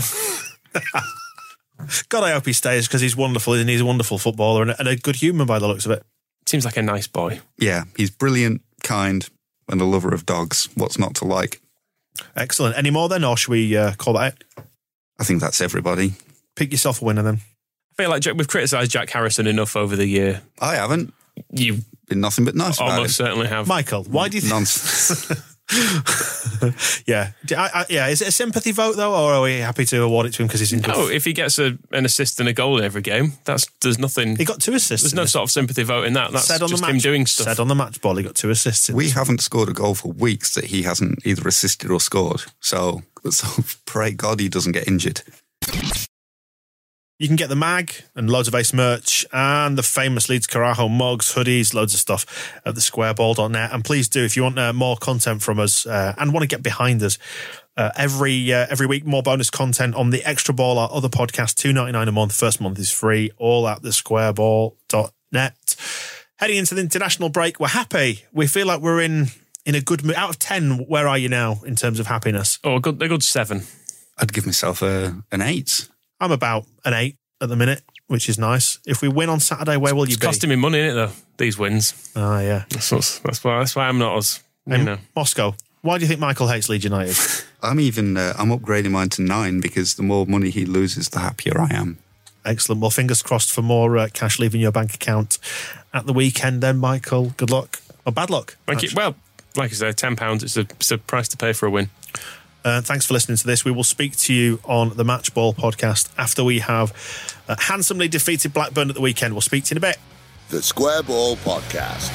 D: God, I hope he stays because he's wonderful and he's a wonderful footballer and a, and a good human by the looks of it.
E: Seems like a nice boy.
F: Yeah, he's brilliant, kind, and a lover of dogs. What's not to like?
D: Excellent. Any more then, or should we uh, call that it?
F: I think that's everybody.
D: Pick yourself a winner then.
E: I feel like Jack, we've criticised Jack Harrison enough over the year.
F: I haven't.
E: You
F: Been nothing but nice about
E: almost
F: it.
E: certainly have.
D: Michael, why do you think...
F: Nonsense.
D: yeah. I, I, yeah. Is it a sympathy vote though, or are we happy to award it to him because he's in good...
E: No, if he gets a, an assist and a goal in every game, that's there's nothing...
D: He got two assists.
E: There's
D: in
E: no
D: this.
E: sort of sympathy vote in that. That's
D: Said on
E: just
D: the match,
E: him doing stuff.
D: Said on the match ball, he got two assists. In
F: We
D: this.
F: haven't scored a goal for weeks that he hasn't either assisted or scored. So, so pray God he doesn't get injured.
D: You can get the mag and loads of Ace merch and the famous Leeds Carajo mugs, hoodies, loads of stuff at the square ball dot net. And please do, if you want uh, more content from us uh, and want to get behind us, uh, every uh, every week, more bonus content on the Extra Ball, our other podcast, two dollars and ninety-nine cents a month. First month is free, all at the square ball dot net. Heading into the international break, we're happy. We feel like we're in, in a good mood. Out of ten, where are you now in terms of happiness?
E: Oh, a good, a good seven.
F: I'd give myself a, an eight.
D: I'm about an eight at the minute, which is nice. If we win on Saturday, where will you
E: it's
D: be? It's
E: costing me money, isn't it, though, these wins?
D: Oh, yeah.
E: That's, what's, that's, why, that's why I'm not as, you
D: um,
E: know.
D: Moscow, why do you think Michael hates Leeds United?
F: I'm even, uh, I'm upgrading mine to nine because the more money he loses, the happier I am.
D: Excellent. Well, fingers crossed for more uh, cash leaving your bank account at the weekend then, Michael. Good luck. Or bad luck.
E: Thank
D: actually.
E: you. Well, like I said, ten pounds, it's a, it's a price to pay for a win.
D: Uh, thanks for listening to this. We will speak to you on the Match Ball podcast after we have uh, handsomely defeated Blackburn at the weekend. We'll speak to you in a bit.
C: The Square Ball Podcast.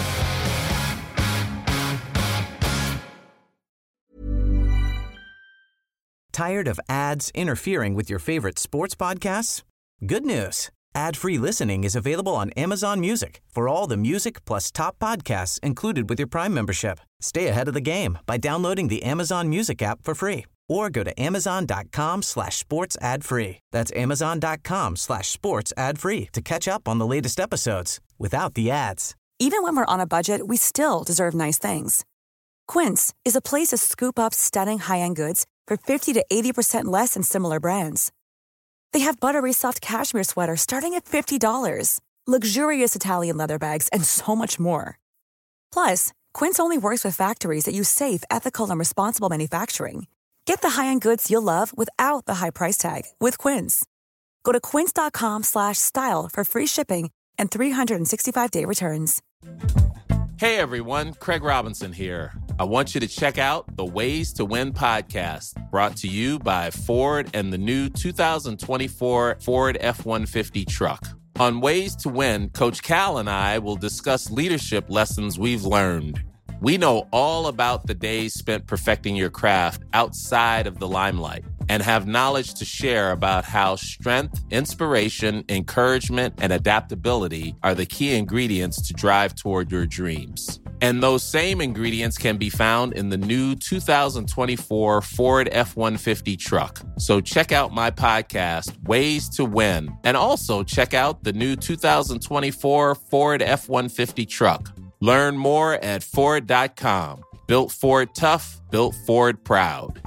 A: Tired of ads interfering with your favorite sports podcasts? Good news. Ad-free listening is available on Amazon Music for all the music plus top podcasts included with your Prime membership. Stay ahead of the game by downloading the Amazon Music app for free or go to amazon.com slash sports ad free. That's amazon.com slash sports ad free to catch up on the latest episodes without the ads.
K: Even when we're on a budget, we still deserve nice things. Quince is a place to scoop up stunning high-end goods for fifty to eighty percent less than similar brands. They have buttery soft cashmere sweaters starting at fifty dollars, luxurious Italian leather bags, and so much more. Plus, Quince only works with factories that use safe, ethical, and responsible manufacturing. Get the high-end goods you'll love without the high price tag with Quince. Go to quince.com slash style for free shipping and three sixty-five day returns.
L: Hey everyone, Craig Robinson here. I want you to check out the Ways to Win podcast, brought to you by Ford and the new two thousand twenty-four Ford F one fifty truck. On Ways to Win, Coach Cal and I will discuss leadership lessons we've learned. We know all about the days spent perfecting your craft outside of the limelight and have knowledge to share about how strength, inspiration, encouragement, and adaptability are the key ingredients to drive toward your dreams. And those same ingredients can be found in the new two thousand twenty-four Ford F one fifty truck. So check out my podcast, Ways to Win, and also check out the new two thousand twenty-four Ford F one fifty truck. Learn more at Ford dot com. Built Ford tough, built Ford proud.